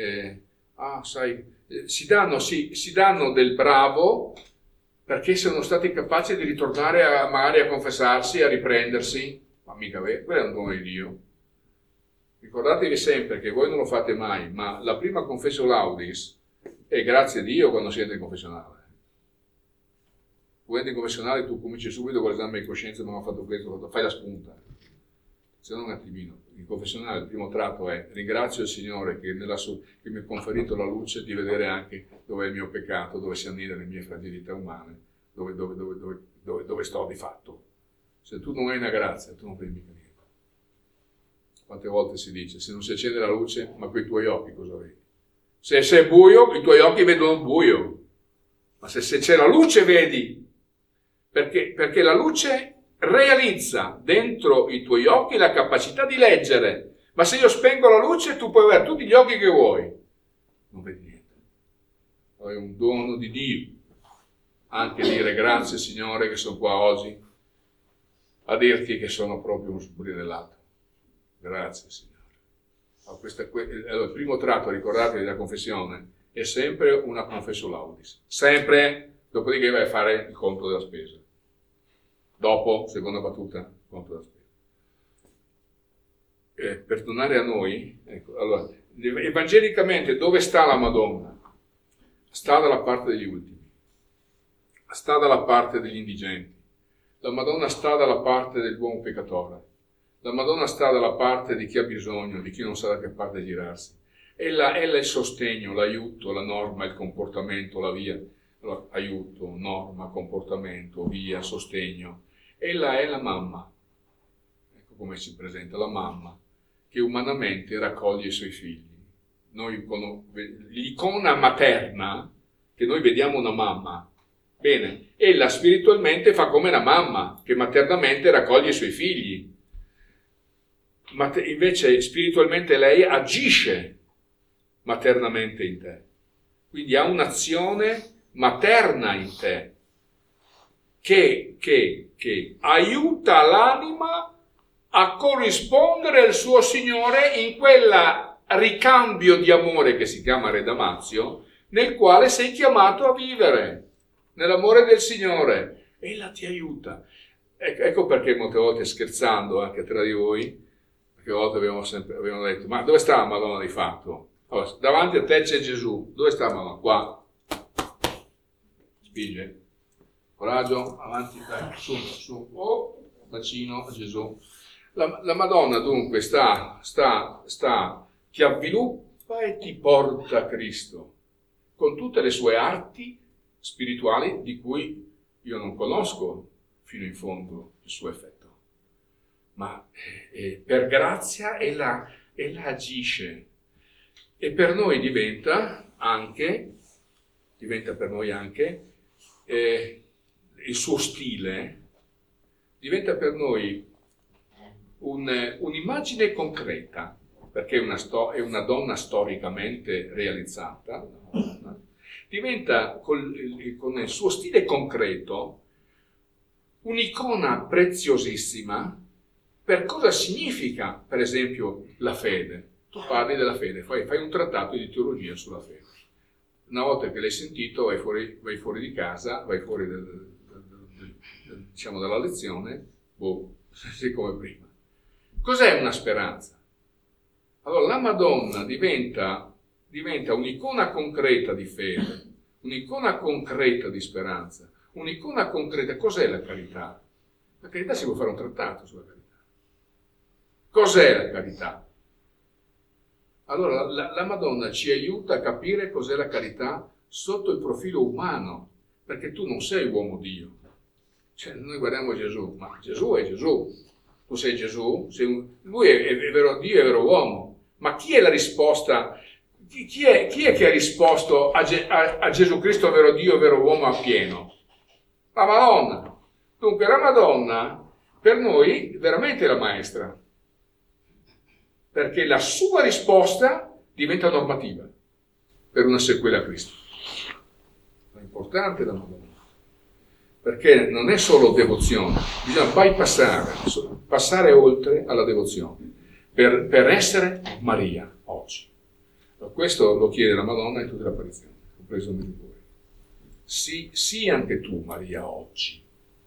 si danno del bravo perché sono stati capaci di ritornare magari a confessarsi, a riprendersi, ma mica quello è un dono di Dio. Ricordatevi sempre che voi non lo fate mai, ma la prima confessio laudis è grazie a Dio quando siete in confessionale. Quando in confessionale tu cominci subito con l'esame di coscienza, non ho fatto questo, fai la spunta. Se non un attimino. In confessionale il primo tratto è ringrazio il Signore che mi ha conferito la luce di vedere anche dove è il mio peccato, dove si annida le mie fragilità umane, dove sto di fatto. Se tu non hai una grazia, tu non vedi mica niente. Quante volte si dice, se non si accende la luce, ma con i tuoi occhi cosa vedi? Se è buio, i tuoi occhi vedono buio. Ma se c'è la luce vedi. Perché la luce realizza dentro i tuoi occhi la capacità di leggere. Ma se io spengo la luce, tu puoi avere tutti gli occhi che vuoi. Non vedi niente. È un dono di Dio. Anche dire grazie Signore che sono qua oggi a dirti che sono proprio un sbrinellato. Grazie Signore. Il primo tratto, ricordatevi, della confessione è sempre una confessio laudis, sempre, dopodiché vai a fare il conto della spesa. Dopo, seconda battuta, conto della spesa. Per tornare a noi, ecco, allora, evangelicamente dove sta la Madonna? Sta dalla parte degli ultimi, sta dalla parte degli indigenti, la Madonna sta dalla parte dell'uomo peccatore, la Madonna sta dalla parte di chi ha bisogno, di chi non sa da che parte girarsi. Ella è il sostegno, l'aiuto, la norma, il comportamento, la via. Allora, aiuto, norma, comportamento, via, sostegno. Ella è la mamma, ecco come si presenta, la mamma, che umanamente raccoglie i suoi figli. Noi l'icona materna, che noi vediamo una mamma, bene, ella spiritualmente fa come la mamma, che maternamente raccoglie i suoi figli. Ma invece spiritualmente lei agisce maternamente in te. Quindi ha un'azione materna in te che aiuta l'anima a corrispondere al suo Signore in quel ricambio di amore che si chiama redamazio, nel quale sei chiamato a vivere, nell'amore del Signore. Ella ti aiuta. Ecco perché molte volte, scherzando anche tra di voi, perché a volte abbiamo detto, ma dove sta la Madonna di fatto? Allora, davanti a te c'è Gesù, dove sta la Madonna? Qua. Spinge. Coraggio, avanti, dai, su, bacino a Gesù. La Madonna dunque ti avviluppa e ti porta a Cristo, con tutte le sue arti spirituali di cui io non conosco fino in fondo il suo effetto. Ma per grazia ella agisce e per noi diventa per noi anche il suo stile, diventa per noi un'immagine concreta, perché è una donna storicamente realizzata, diventa con il suo stile concreto un'icona preziosissima per cosa significa, per esempio, la fede. Tu parli della fede, fai un trattato di teologia sulla fede. Una volta che l'hai sentito, vai fuori di casa, vai fuori diciamo dalla lezione, sei come prima. Cos'è una speranza? Allora la Madonna diventa un'icona concreta di fede, un'icona concreta di speranza, un'icona concreta. Cos'è la carità? La carità si può fare un trattato sulla carità. Cos'è la carità? Allora la Madonna ci aiuta a capire cos'è la carità sotto il profilo umano, perché tu non sei uomo Dio. Cioè, noi guardiamo Gesù, ma Gesù è Gesù. Tu sei Gesù, lui è vero Dio, è vero uomo. Ma chi è la risposta? Chi è che ha risposto a Gesù Cristo, vero Dio, vero uomo appieno? La Madonna. Dunque la Madonna per noi veramente è la maestra, perché la sua risposta diventa normativa per una sequela a Cristo. È importante la Madonna, perché non è solo devozione, bisogna passare oltre alla devozione, per essere Maria oggi. Questo lo chiede la Madonna in tutte le apparizioni, compreso me di voi. Sì, anche tu, Maria, oggi.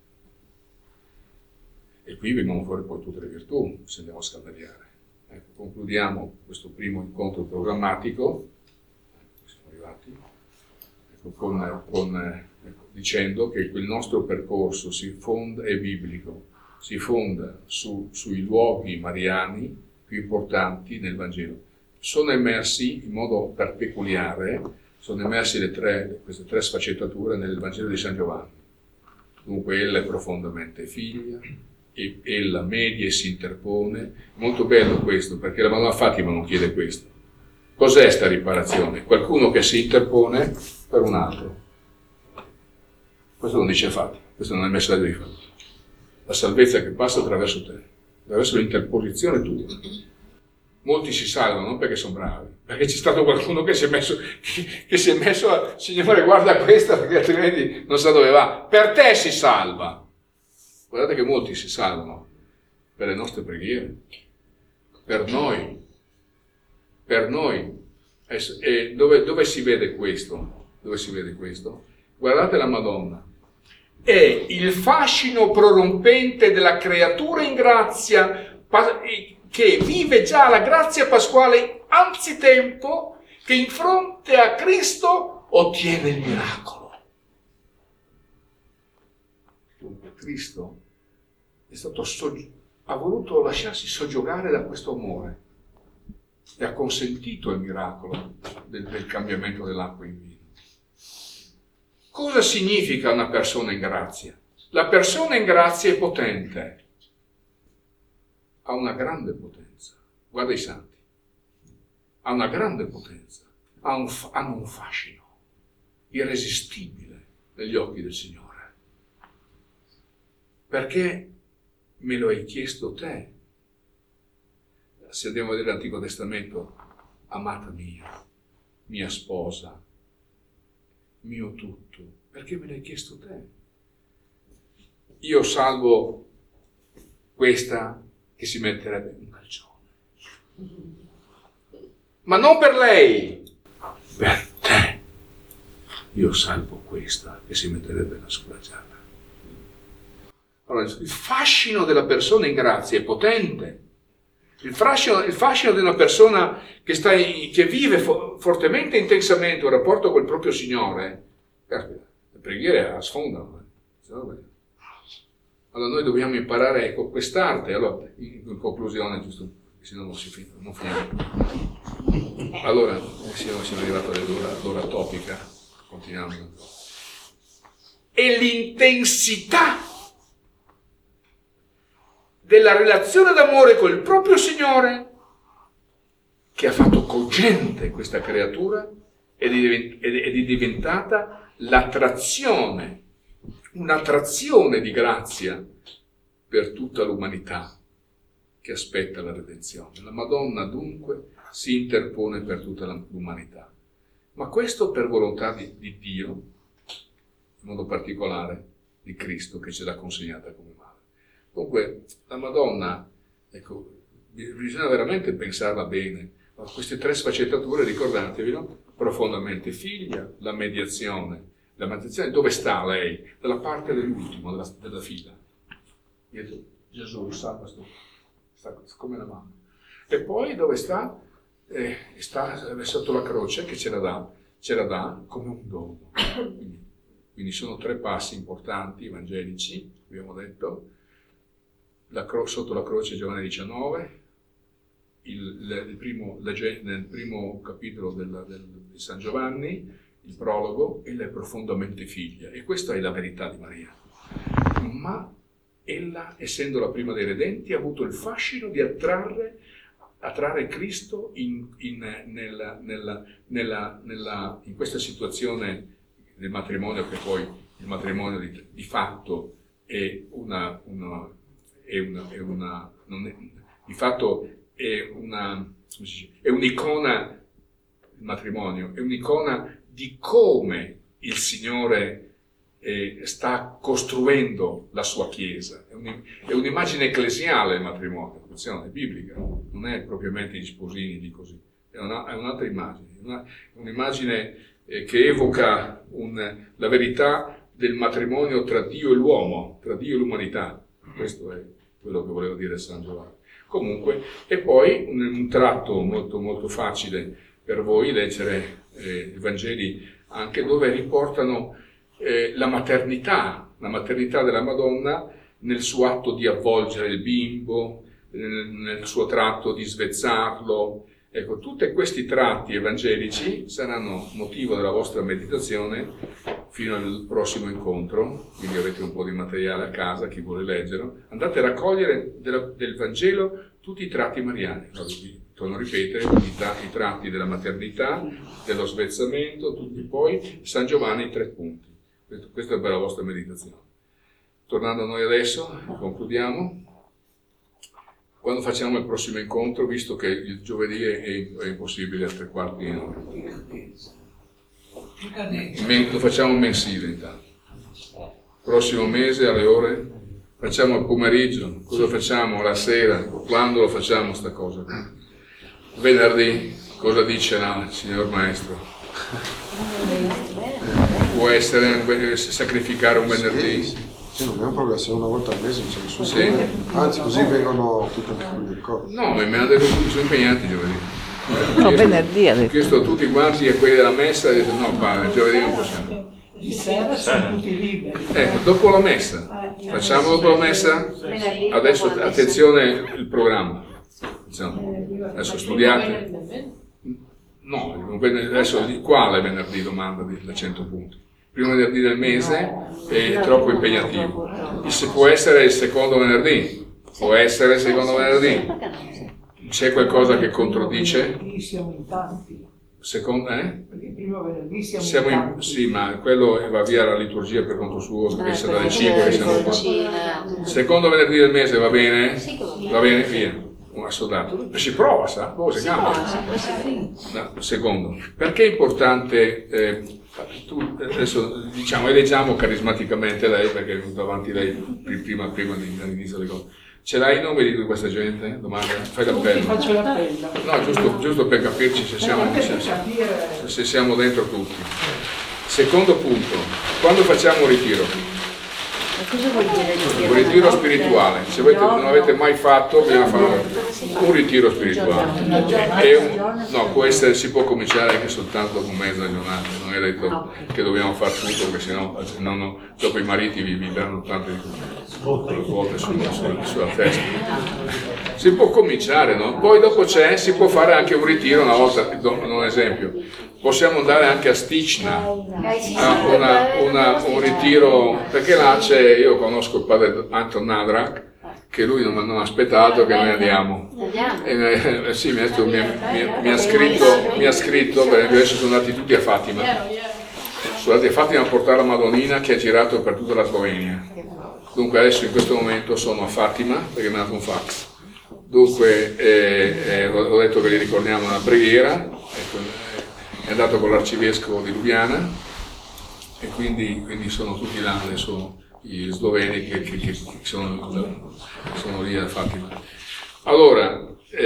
E qui vengono fuori poi tutte le virtù, se andiamo a scandagliare. Ecco, concludiamo questo primo incontro programmatico, siamo arrivati, dicendo che il nostro percorso è biblico, si fonda sui luoghi mariani più importanti nel Vangelo. Sono emersi in modo peculiare, queste tre sfaccettature nel Vangelo di San Giovanni. Dunque ella è profondamente figlia, e ella media e si interpone. Molto bello questo, perché la Madonna Fatima non chiede questo. Cos'è sta riparazione? Qualcuno che si interpone per un altro. Questo non dice Fatima, questo non è il messaggio di Fatima. La salvezza che passa attraverso te, attraverso l'interposizione tua. Molti si salvano non perché sono bravi, perché c'è stato qualcuno che si è messo Signore, guarda questa, perché altrimenti non sa dove va. Per te si salva. Guardate che molti si salvano per le nostre preghiere, per noi, per noi. E dove si vede questo? Dove si vede questo? Guardate la Madonna. È il fascino prorompente della creatura in grazia che vive già la grazia pasquale anzitempo, che in fronte a Cristo ottiene il miracolo. Dunque Cristo è stato ha voluto lasciarsi soggiogare da questo amore e ha consentito il miracolo del cambiamento dell'acqua in vino. Cosa significa una persona in grazia? La persona in grazia è potente, ha una grande potenza. Guarda i santi, ha una grande potenza, hanno un fascino irresistibile negli occhi del Signore. Perché me lo hai chiesto te? Se andiamo a vedere l'Antico Testamento, amata mia sposa, mio tutto, perché me l'hai chiesto te? Io salvo questa che si metterebbe un calcione, ma non per lei, per te. Io salvo questa che si metterebbe una scoraggiata. Allora, il fascino della persona in grazia è potente. Il fascino di una persona che vive fortemente e intensamente un rapporto col proprio Signore, le preghiere sfondano. Allora noi dobbiamo imparare quest'arte. Allora, in conclusione, giusto, se no non finiamo. Allora, siamo arrivati all'ora topica, continuiamo. E l'intensità della relazione d'amore col proprio Signore, che ha fatto cogente questa creatura ed è diventata l'attrazione, un'attrazione di grazia per tutta l'umanità che aspetta la redenzione. La Madonna dunque si interpone per tutta l'umanità, ma questo per volontà di Dio, in modo particolare di Cristo che ce l'ha consegnata come madre. Comunque la Madonna, ecco, bisogna veramente pensarla bene. Queste tre sfaccettature, ricordatevi, no? Profondamente figlia, la mediazione dove sta lei? Dalla parte dell'ultimo, della fila. Gesù salva, sta come la mamma. E poi dove sta? Sta sotto la croce che ce la dà come un dono. Quindi sono tre passi importanti evangelici, abbiamo detto. Sotto la croce Giovanni 19, nel primo capitolo di San Giovanni, il prologo, ella è profondamente figlia, e questa è la verità di Maria. Ma ella, essendo la prima dei redenti, ha avuto il fascino di attrarre Cristo in questa situazione del matrimonio, che poi il matrimonio di fatto è un'icona. Il matrimonio è un'icona di come il Signore sta costruendo la sua Chiesa. È un'immagine ecclesiale il matrimonio, attenzione, è biblica, non è propriamente gli sposini di così, è un'altra immagine, un'immagine che evoca la verità del matrimonio tra Dio e l'uomo, tra Dio e l'umanità. Questo è quello che volevo dire a San Giovanni. Comunque, e poi un tratto molto molto facile per voi leggere i Vangeli, anche dove riportano la maternità della Madonna nel suo atto di avvolgere il bimbo, nel suo tratto di svezzarlo. Ecco, tutti questi tratti evangelici saranno motivo della vostra meditazione fino al prossimo incontro, quindi avete un po' di materiale a casa, chi vuole leggerlo. Andate a raccogliere del Vangelo tutti i tratti mariani. Torno a ripetere, i tratti della maternità, dello svezzamento, tutti poi San Giovanni 3 punti. Questa è per la vostra meditazione. Tornando a noi adesso, concludiamo. Quando facciamo il prossimo incontro, visto che il giovedì è impossibile a 8:45, lo facciamo mensile intanto. Prossimo mese alle ore, facciamo il pomeriggio, cosa facciamo la sera, quando lo facciamo sta cosa? Venerdì. Cosa dice il signor maestro? Può essere sacrificare un venerdì? Sì, non è un problema, se una volta al mese non c'è nessuno. Sì. Anzi, così vengono tutte le famiglie di cose. No, mi hanno detto tutti sono impegnati giovedì. No, venerdì ha Ho detto. chiesto a tutti quanti e quelli della messa, ho detto no padre, giovedì non possiamo. Di sera sono tutti liberi. Ecco, dopo la messa, facciamo dopo la messa, adesso attenzione il programma. Adesso studiate. No, adesso quale venerdì domanda da 100 punti? Primo venerdì del mese è troppo impegnativo. Se può essere il secondo venerdì, può essere il secondo venerdì. C'è qualcosa che controdice? Venerdì siamo in tanti. Secondo, Perché il primo venerdì siamo in tanti. sì, ma quello va via la liturgia per conto suo, perché c'è dalle 5 che siamo qua. Secondo venerdì del mese va bene? Va bene, via. Assoldato. Si prova, sa? Si cambia. No, secondo, perché è importante, adesso diciamo, eleggiamo carismaticamente lei, perché è venuto avanti lei prima dall'inizio delle cose. Ce l'hai i nomi di questa gente? Domanda? Fai l'appello. Faccio l'appello. No, giusto per capirci se siamo dentro tutti. Secondo punto, quando facciamo un ritiro? Cosa vuol dire Un ritiro spirituale. Se voi non l'avete mai fatto, bisogna fare un ritiro spirituale. Può essere, si può cominciare anche soltanto con mezza giornata, non è detto che dobbiamo fare tutto, perché sennò dopo i mariti vi danno tante volte sulla testa. Si può cominciare, no? Poi dopo si può fare anche un ritiro una volta, do un esempio. Possiamo andare anche a Stichna, un ritiro, perché là io conosco il padre Anton Nadrak, che lui non ha aspettato che noi andiamo. Sì, mi ha scritto, perché adesso sono andati tutti a Fatima. Sono andati a Fatima a portare la Madonnina che ha girato per tutta la Slovenia. Dunque adesso in questo momento sono a Fatima, perché mi ha dato un fax. Dunque ho detto che gli ricordiamo una preghiera. È andato con l'arcivescovo di Lubiana e quindi sono tutti là adesso gli sloveni che sono lì a Fatima. Allora,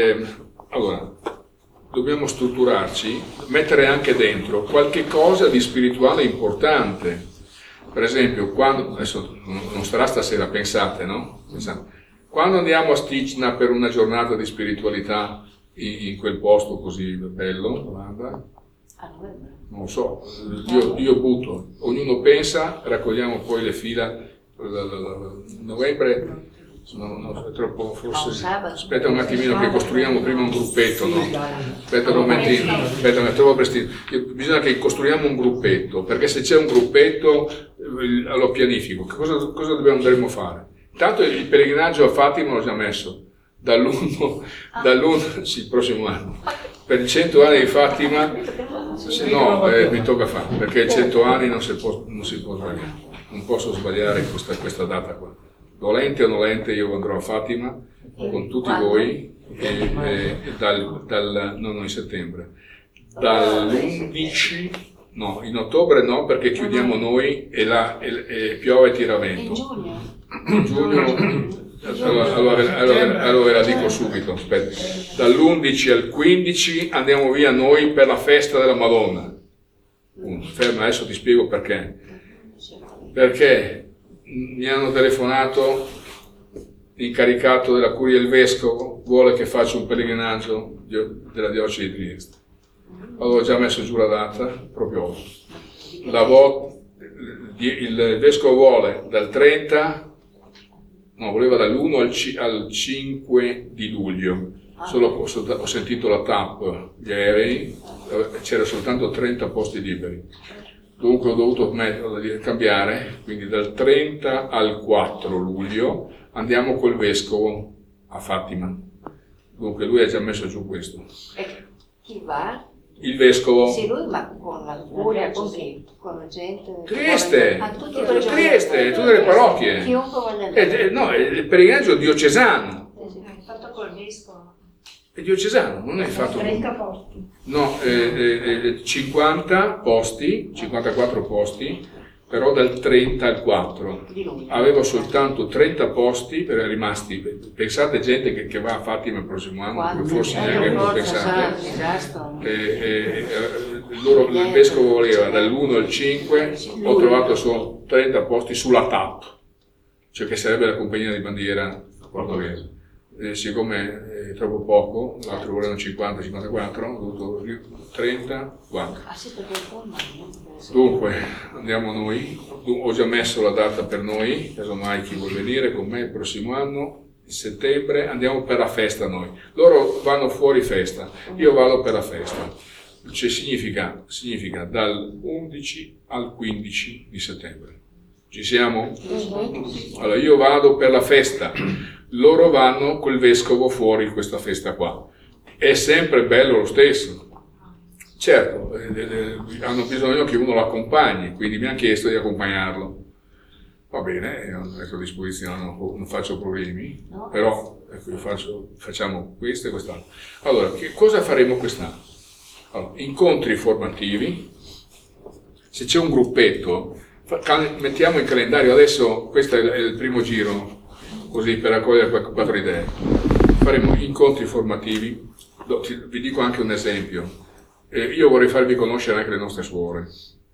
dobbiamo strutturarci, mettere anche dentro qualche cosa di spirituale importante. Per esempio, adesso non sarà stasera, pensate, no? Quando andiamo a Stichna per una giornata di spiritualità in quel posto così bello, domanda? Non lo so, io butto, ognuno pensa, raccogliamo poi le fila, novembre, no, è troppo, forse, aspetta un attimino che costruiamo prima un gruppetto, no? Aspetta un momentino, è troppo prestino, bisogna che costruiamo un gruppetto, perché se c'è un gruppetto lo pianifico, cosa dovremmo fare? Intanto il pellegrinaggio a Fatima l'ho già messo, dall'1, sì, il prossimo anno. Per i 100 anni di Fatima, mi tocca fare, perché i 100 anni non si può sbagliare, non posso sbagliare questa data qua. Volente o nolente io andrò a Fatima con tutti voi in settembre, dall'11, in ottobre no, perché chiudiamo noi e piove e tira vento. In giugno. Allora ve la dico subito, aspetta. Dall'11 al 15 andiamo via noi per la festa della Madonna. Ferma, adesso ti spiego perché. Perché mi hanno telefonato, incaricato della curia del vescovo, vuole che faccia un pellegrinaggio della diocesi di Trieste. Avevo già messo giù la data, proprio il vescovo vuole dal 30. Voleva dall'1 al 5 di luglio, ho sentito la TAP ieri, c'era soltanto 30 posti liberi, dunque ho dovuto cambiare, quindi dal 30 al 4 luglio andiamo col vescovo a Fatima, dunque lui ha già messo giù questo. E chi va? Il vescovo. Sì, lui, ma con la curia, con gente. Trieste, tutte le parrocchie. Chiunque voglia. Il pellegrinaggio diocesano. Fatto col vescovo. È diocesano, non è fatto. 30 posti. No, 50 posti, 54 posti, però dal 30 al 4. Di luglio. Avevo soltanto 30 posti per rimasti. Pensate gente che va a Fatima il prossimo anno, forse neanche voi pensate. Il vescovo voleva dall'1 al 5, ho trovato solo 30 posti sulla TAP, cioè che sarebbe la compagnia di bandiera portoghese. Siccome è troppo poco, l'altro volevano 50-54, ho dovuto 30, 4. Dunque, andiamo noi, ho già messo la data per noi, casomai chi vuol venire con me il prossimo anno, in settembre, andiamo per la festa noi. Loro vanno fuori festa, io vado per la festa. Cioè significa dal 11 al 15 di settembre. Ci siamo? Allora io vado per la festa, loro vanno col vescovo fuori questa festa qua. È sempre bello lo stesso. Certo, hanno bisogno che uno lo accompagni, quindi mi hanno chiesto di accompagnarlo. Va bene, è a sua disposizione, non faccio problemi, però ecco, facciamo questo e quest'altro. Allora, che cosa faremo quest'anno? Allora, incontri formativi, se c'è un gruppetto, mettiamo in calendario, adesso questo è il primo giro, così per raccogliere 4 idee. Faremo incontri formativi, vi dico anche un esempio, io vorrei farvi conoscere anche le nostre suore.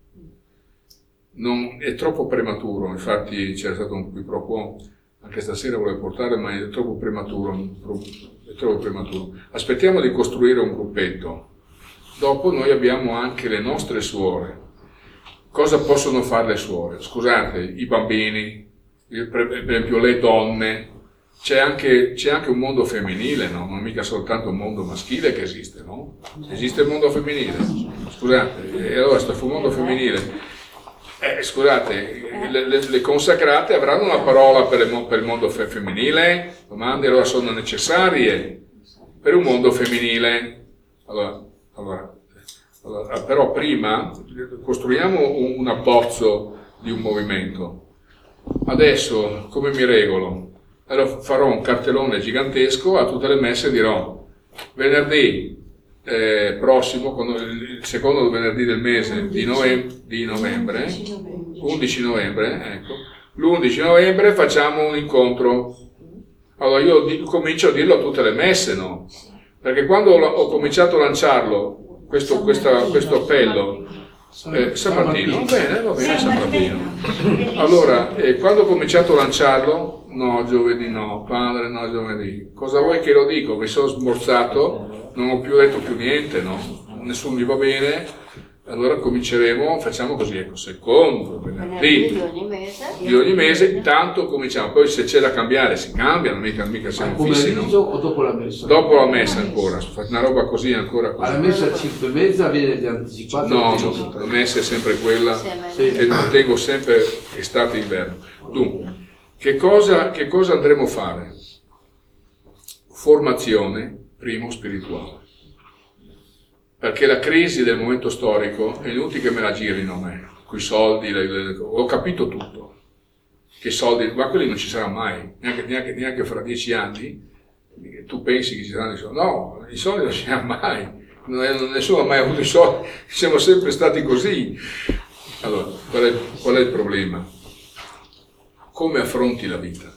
Non è troppo prematuro, infatti c'era stato un qui pro quo, anche stasera volevo portare, ma è troppo prematuro. Aspettiamo di costruire un gruppetto. Dopo noi abbiamo anche le nostre suore. Cosa possono fare le suore? Scusate, i bambini, per esempio le donne, c'è anche un mondo femminile, no? Non mica soltanto un mondo maschile che esiste, no? Esiste il mondo femminile. Scusate, e allora sto mondo femminile. Scusate, le consacrate avranno una parola per il mondo femminile? Domande allora sono necessarie per un mondo femminile. Allora, però prima costruiamo un abbozzo di un movimento. Adesso come mi regolo? Allora farò un cartellone gigantesco a tutte le messe e dirò venerdì prossimo, il secondo venerdì del mese di novembre, 11 novembre, ecco, l'11 novembre facciamo un incontro. Allora io comincio a dirlo a tutte le messe, no? Perché quando ho cominciato a lanciarlo, questo appello, San Martino, va bene San Martino. Allora, quando ho cominciato a lanciarlo, no, giovedì no, padre, no, giovedì. Cosa vuoi che lo dico? Mi sono smorzato, non ho più detto più niente, no? Nessuno mi va bene. Allora cominceremo, facciamo così, ecco, secondo venerdì di ogni mese, tanto cominciamo. Poi se c'è da cambiare si cambia, mica siamo fissi, no? O dopo la messa? Dopo la messa ancora, una roba così ancora così. Alla messa 5:30 viene anticipato? No, la messa è sempre quella e mantengo sempre estate e inverno. Dunque, che cosa andremo a fare? Formazione, primo, spirituale. Perché la crisi del momento storico è inutile che me la girino a me, coi soldi, ho capito tutto. Che soldi, ma quelli non ci sarà mai, neanche fra 10 anni, tu pensi che ci saranno i soldi. No, i soldi non ci saranno mai, nessuno ha mai avuto i soldi, siamo sempre stati così. Allora, qual è il problema? Come affronti la vita?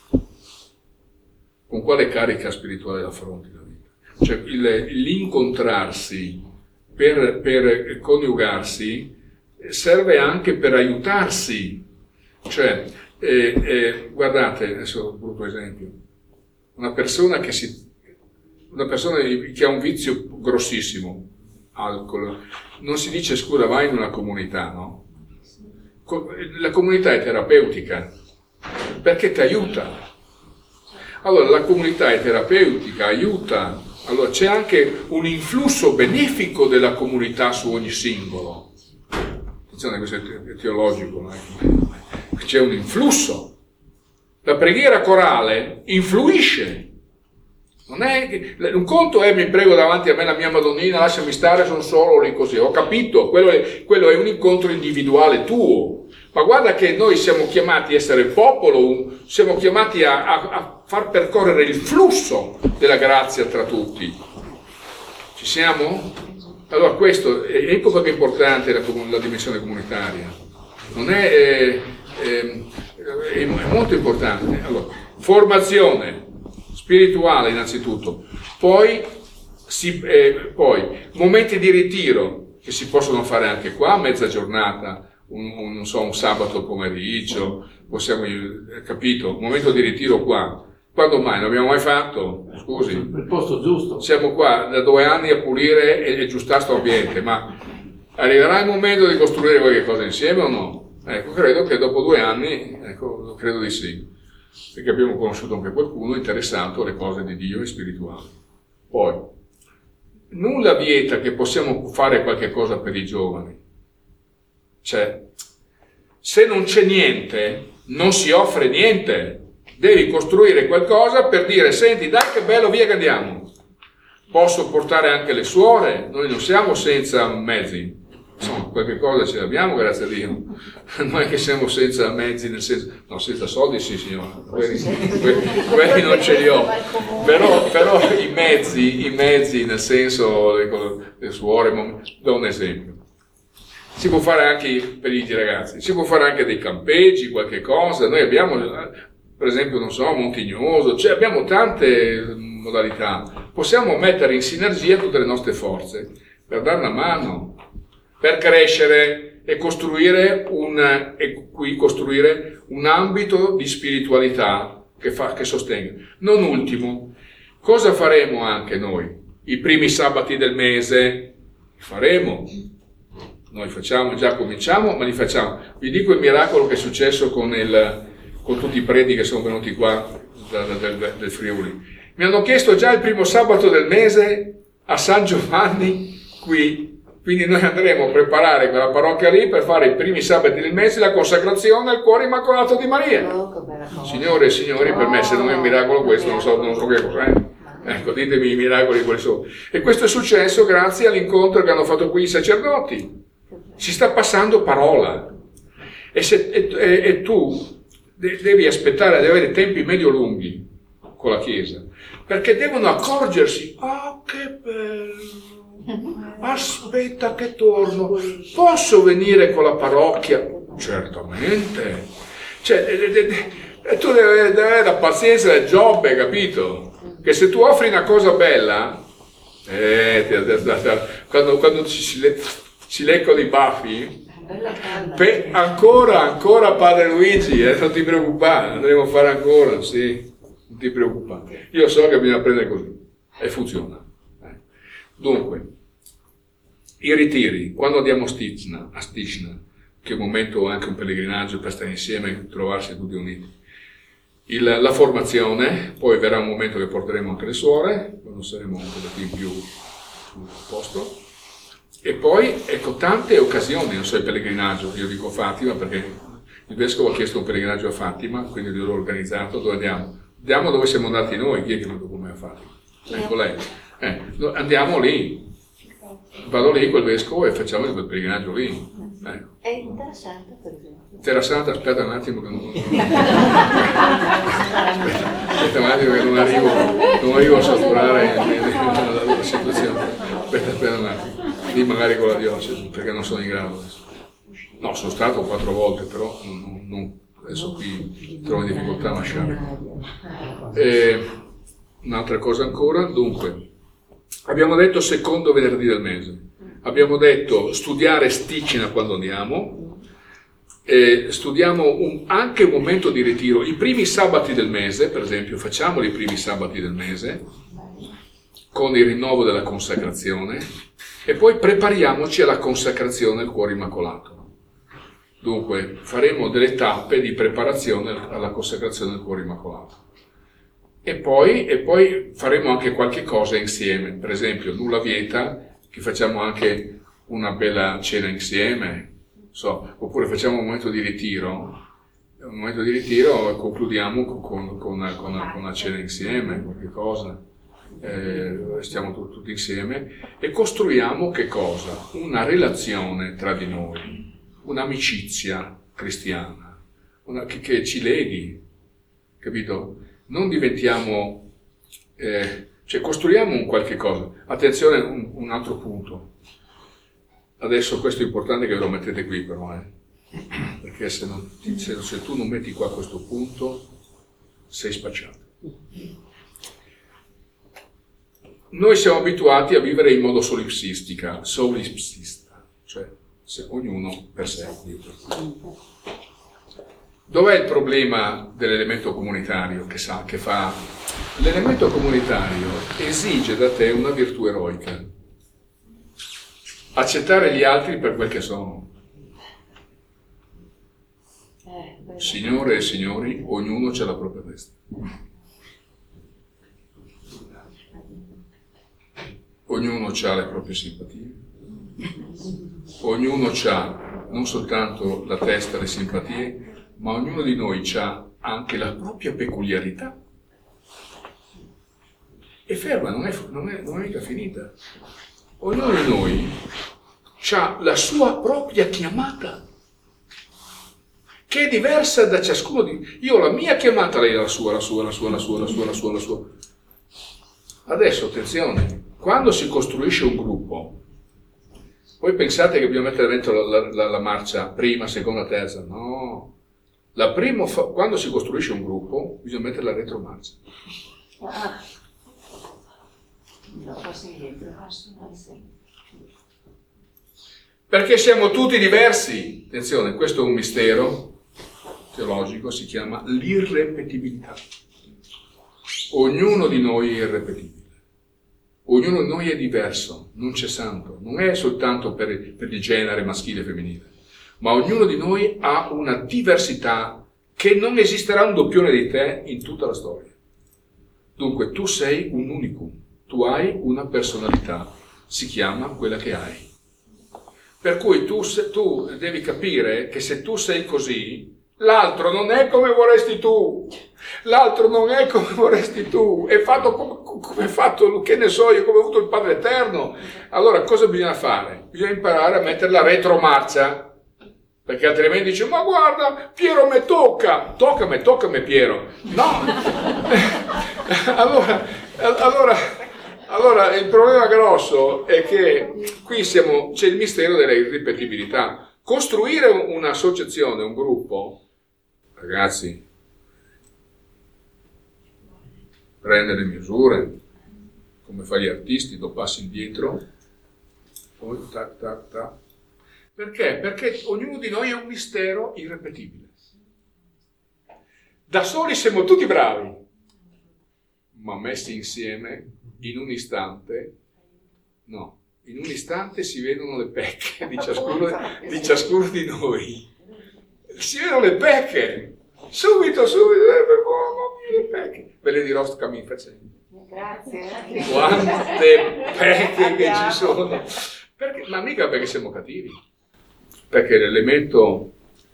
Con quale carica spirituale affronti la vita? Cioè l'incontrarsi per coniugarsi serve anche per aiutarsi. Cioè, guardate, adesso un brutto esempio, una persona che ha un vizio grossissimo, alcol, non si dice scusa vai in una comunità, no? La comunità è terapeutica perché ti aiuta. Allora la comunità è terapeutica, aiuta. Allora c'è anche un influsso benefico della comunità su ogni singolo. Attenzione, questo è teologico, no? C'è un influsso. La preghiera corale influisce. Non è, un conto è mi prego davanti a me la mia Madonnina, lasciami stare, sono solo lì così. Ho capito, quello è un incontro individuale tuo. Ma guarda che noi siamo chiamati a essere popolo, siamo chiamati a far percorrere il flusso della grazia tra tutti. Ci siamo? Allora questo, ecco perché è importante la dimensione comunitaria. non è molto importante. Allora, formazione spirituale innanzitutto, poi momenti di ritiro che si possono fare anche qua, mezza giornata, non so, un sabato pomeriggio, possiamo, capito, un momento di ritiro qua. Quando mai? Non abbiamo mai fatto? Scusi. Il posto giusto. Siamo qua da 2 anni a pulire e aggiustare questo ambiente, ma arriverà il momento di costruire qualche cosa insieme o no? Ecco, credo che dopo 2 anni, ecco, credo di sì, perché abbiamo conosciuto anche qualcuno interessato alle cose di Dio e spirituali. Poi, nulla vieta che possiamo fare qualche cosa per i giovani. Cioè, se non c'è niente, non si offre niente. Devi costruire qualcosa per dire, senti, dai che bello, via che andiamo. Posso portare anche le suore, noi non siamo senza mezzi. Insomma, qualche cosa ce l'abbiamo, grazie a Dio. Non è che siamo senza mezzi, nel senso, no, senza soldi sì signora, quelli non ce li ho. Però i mezzi nel senso, le suore, do un esempio. Si può fare anche per i ragazzi, si può fare anche dei campeggi, qualche cosa. Noi abbiamo, per esempio, non so, Montignoso, cioè abbiamo tante modalità. Possiamo mettere in sinergia tutte le nostre forze per dare una mano, per crescere e costruire un ambito di spiritualità che sostenga. Non ultimo, cosa faremo anche noi? I primi sabati del mese faremo. Noi facciamo, già cominciamo, ma li facciamo. Vi dico il miracolo che è successo con tutti i preti che sono venuti qua del Friuli. Mi hanno chiesto già il primo sabato del mese a San Giovanni qui. Quindi noi andremo a preparare quella parrocchia lì per fare i primi sabati del mese la consacrazione al cuore immacolato di Maria. Signore e signori, per me se non è un miracolo questo non so che cos'è. Ecco, ditemi i miracoli quali sono. E questo è successo grazie all'incontro che hanno fatto qui i sacerdoti. Si sta passando parola. E tu devi aspettare, devi avere tempi medio-lunghi con la Chiesa, perché devono accorgersi, che bello, aspetta che torno, posso venire con la parrocchia? Certamente. Cioè, tu devi avere la pazienza del Giobbe, capito? Che se tu offri una cosa bella, quando si leccano i baffi, ancora padre Luigi, non ti preoccupare, andremo a fare ancora, sì, non ti preoccupare. Io so che bisogna prendere così e funziona. Dunque, i ritiri, quando andiamo a Sticna, che è un momento anche un pellegrinaggio per stare insieme, trovarsi tutti uniti. La formazione, poi verrà un momento che porteremo anche le suore, quando saremo un po' più sul posto. E poi, ecco, tante occasioni, non so, il pellegrinaggio, io dico Fatima perché il vescovo ha chiesto un pellegrinaggio a Fatima, quindi l'ho organizzato. Dove andiamo? Andiamo dove siamo andati noi, chi è che è venuto con me a Fatima? Ecco lei. Andiamo lì, vado lì col vescovo e facciamo il pellegrinaggio lì. Ecco. È interessante, per esempio. Interessante, aspetta un attimo che non arrivo a saturare la situazione. Aspetta un attimo. Lì magari con la diocesi, perché non sono in grado adesso. No, sono stato 4 volte, però adesso qui trovo in difficoltà a lasciare. Un'altra cosa ancora, dunque, abbiamo detto secondo venerdì del mese, abbiamo detto studiare Sticina quando andiamo, studiamo anche un momento di ritiro, i primi sabati del mese, per esempio, facciamo i primi sabati del mese, con il rinnovo della consacrazione, e poi prepariamoci alla consacrazione al cuore immacolato. Dunque, faremo delle tappe di preparazione alla consacrazione al cuore immacolato. E poi faremo anche qualche cosa insieme, per esempio nulla vieta che facciamo anche una bella cena insieme, oppure facciamo un momento di ritiro e concludiamo con una cena insieme, qualche cosa, stiamo tutti insieme e costruiamo che cosa? Una relazione tra di noi, un'amicizia cristiana, che ci leghi, capito? Non diventiamo, costruiamo un qualche cosa. Attenzione, un altro punto. Adesso questo è importante che ve lo mettete qui però, perché perché se tu non metti qua questo punto, sei spacciato. Noi siamo abituati a vivere in modo solipsista, cioè ognuno per sé. Dov'è il problema dell'elemento comunitario che fa? L'elemento comunitario esige da te una virtù eroica. Accettare gli altri per quel che sono. Signore e signori, ognuno c'ha la propria testa. Ognuno ha le proprie simpatie. Ognuno ha non soltanto la testa e le simpatie, ma ognuno di noi ha anche la propria peculiarità. E ferma, non è mica finita. Ognuno di noi ha la sua propria chiamata, che è diversa da ciascuno di... Io ho la mia chiamata, lei ha la sua. Adesso, attenzione, quando si costruisce un gruppo, voi pensate che bisogna mettere dentro la marcia prima, seconda, terza? No. Quando si costruisce un gruppo, bisogna mettere la retromarcia. Perché siamo tutti diversi. Attenzione, questo è un mistero teologico, si chiama l'irrepetibilità. Ognuno di noi è irrepetibile. Ognuno di noi è diverso, non c'è santo. Non è soltanto per il genere maschile e femminile, ma ognuno di noi ha una diversità che non esisterà un doppione di te in tutta la storia. Dunque, tu sei un unicum. Tu hai una personalità, si chiama quella che hai. Per cui tu devi capire che se tu sei così, l'altro non è come vorresti tu. L'altro non è come vorresti tu. È fatto come è fatto, che ne so io, come ha avuto il Padre Eterno. Allora, cosa bisogna fare? Bisogna imparare a mettere la retromarcia. Perché altrimenti dice, ma guarda, Piero me tocca. Toccami Piero. No. Allora, il problema grosso è che qui c'è il mistero della irripetibilità. Costruire un'associazione, un gruppo, ragazzi, prende le misure, come fa gli artisti, lo passi indietro, poi tac. Perché? Perché ognuno di noi è un mistero irrepetibile. Da soli siamo tutti bravi, ma messi insieme in un istante si vedono le pecche di ciascuno di noi. Si vedono le pecche, subito, le pecche. Ve le dirò cammin facendo. Grazie. Quante pecche che ci sono. Ma mica perché siamo cattivi. Perché l'elemento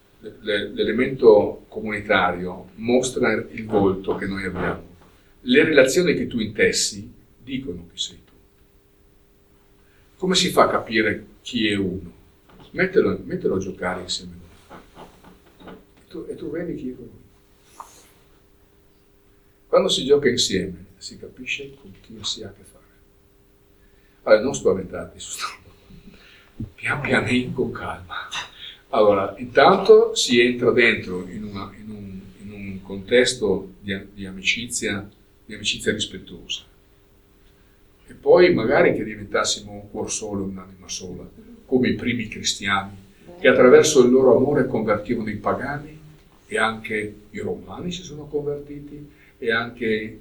comunitario mostra il volto che noi abbiamo. Le relazioni che tu intessi dicono chi sei tu. Come si fa a capire chi è uno? Mettelo a giocare insieme a noi. E tu vedi chi è uno. Quando si gioca insieme si capisce con chi si ha a che fare. Allora, non spaventatevi, pian pianino, con calma. Allora, intanto si entra dentro in un contesto di amicizia rispettosa. E poi magari che diventassimo un cuor solo, un'anima sola, come i primi cristiani, che attraverso il loro amore convertivano i pagani, e anche i romani si sono convertiti, e anche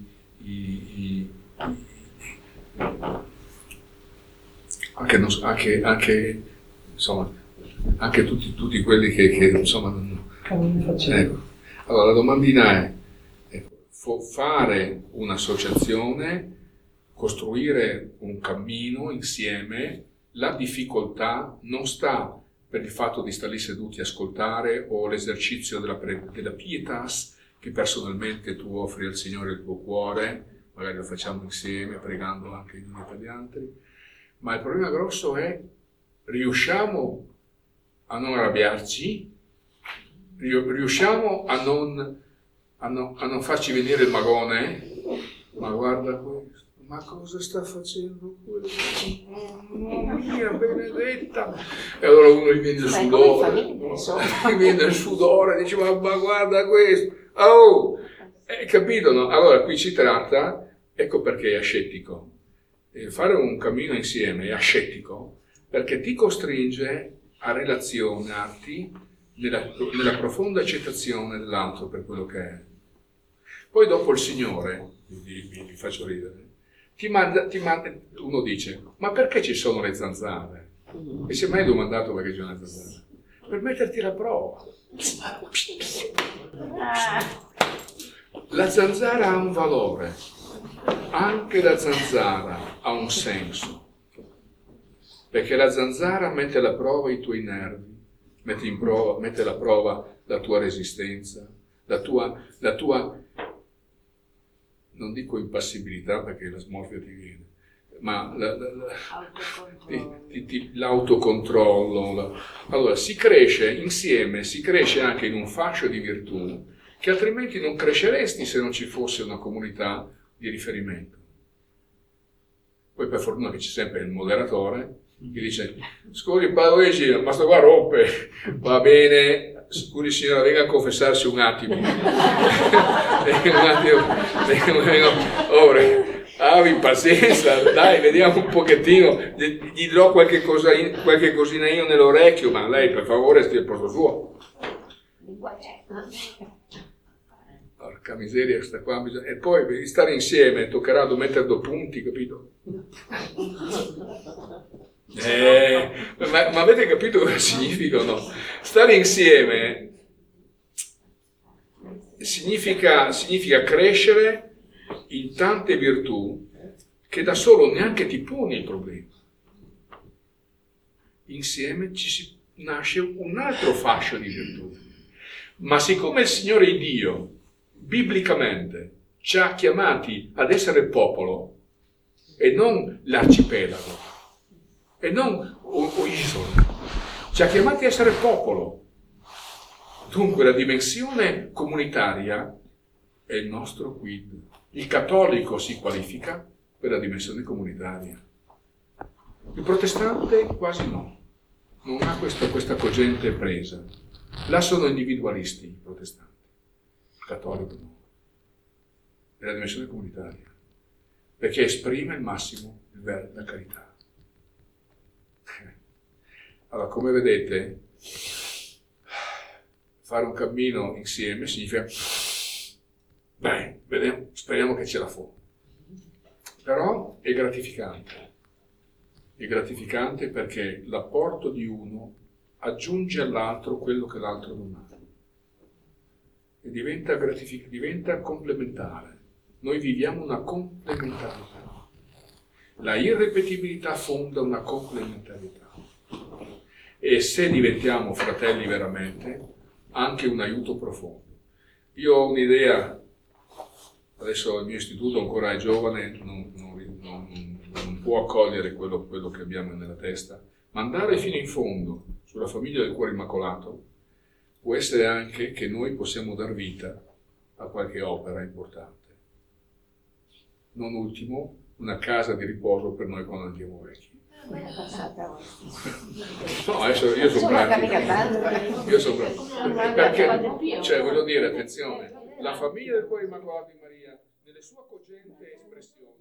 anche tutti quelli che insomma ecco. Allora la domandina è fare un'associazione, costruire un cammino insieme. La difficoltà non sta per il fatto di stare lì seduti a ascoltare o l'esercizio della pietas che personalmente tu offri al Signore il tuo cuore, magari lo facciamo insieme pregando anche gli uni per gli altri, ma il problema grosso è: riusciamo a non arrabbiarci, riusciamo a non farci venire il magone, ma guarda questo, ma cosa sta facendo quello? Mamma mia, benedetta! E allora uno gli viene il sudore, gli viene il sudore, dice ma guarda questo, oh! Capito, no? Allora qui si tratta, ecco perché è ascettico. Fare un cammino insieme è ascettico perché ti costringe a relazionarti nella profonda accettazione dell'altro per quello che è. Poi dopo il Signore, vi faccio ridere, ti manda, uno dice, ma perché ci sono le zanzare? E si è mai domandato perché ci sono le zanzare? Per metterti alla prova. La zanzara ha un valore, anche la zanzara ha un senso, perché la zanzara mette alla prova i tuoi nervi, mette alla prova la tua resistenza, la tua non dico impassibilità perché la smorfia ti viene, ma l'autocontrollo. Allora si cresce insieme, si cresce anche in un fascio di virtù che altrimenti non cresceresti se non ci fosse una comunità di riferimento. Poi per fortuna che c'è sempre il moderatore che dice, scusi padre Luigi, ma sto qua rompe, va bene, scusi signora, venga a confessarsi un attimo. Abbi pazienza, dai, vediamo un pochettino, gli dirò qualche cosina io nell'orecchio, ma lei per favore stia al posto suo. Porca miseria, sta qua e poi per stare insieme toccherà mettere due punti, capito? Ma avete capito cosa significa o no? Stare insieme significa crescere in tante virtù che da solo neanche ti poni il problema. Insieme nasce un altro fascio di virtù. Ma siccome il Signore Dio biblicamente ci ha chiamati ad essere popolo e non l'arcipelago e non isola, ci ha chiamati a essere popolo, dunque la dimensione comunitaria è il nostro quid. Il cattolico si qualifica per la dimensione comunitaria, il protestante quasi no, non ha questa cogente presa. Là sono individualisti i protestanti, il cattolico no, è la dimensione comunitaria, perché esprime il massimo della carità. Allora, come vedete, fare un cammino insieme significa, speriamo che ce la fa. Però è gratificante perché l'apporto di uno aggiunge all'altro quello che l'altro non ha e diventa complementare. Noi viviamo una complementarità. La irripetibilità fonda una complementarità e se diventiamo fratelli veramente, anche un aiuto profondo. Io ho un'idea, adesso il mio istituto ancora è giovane, non può accogliere quello che abbiamo nella testa, ma andare fino in fondo sulla famiglia del Cuore Immacolato può essere anche che noi possiamo dar vita a qualche opera importante. Non ultimo, una casa di riposo per noi quando andiamo vecchi. No, adesso io sono bravo. Perché, cioè, voglio dire, attenzione, la famiglia del Cuore Immacolato di Maria, nelle sue cogente espressioni,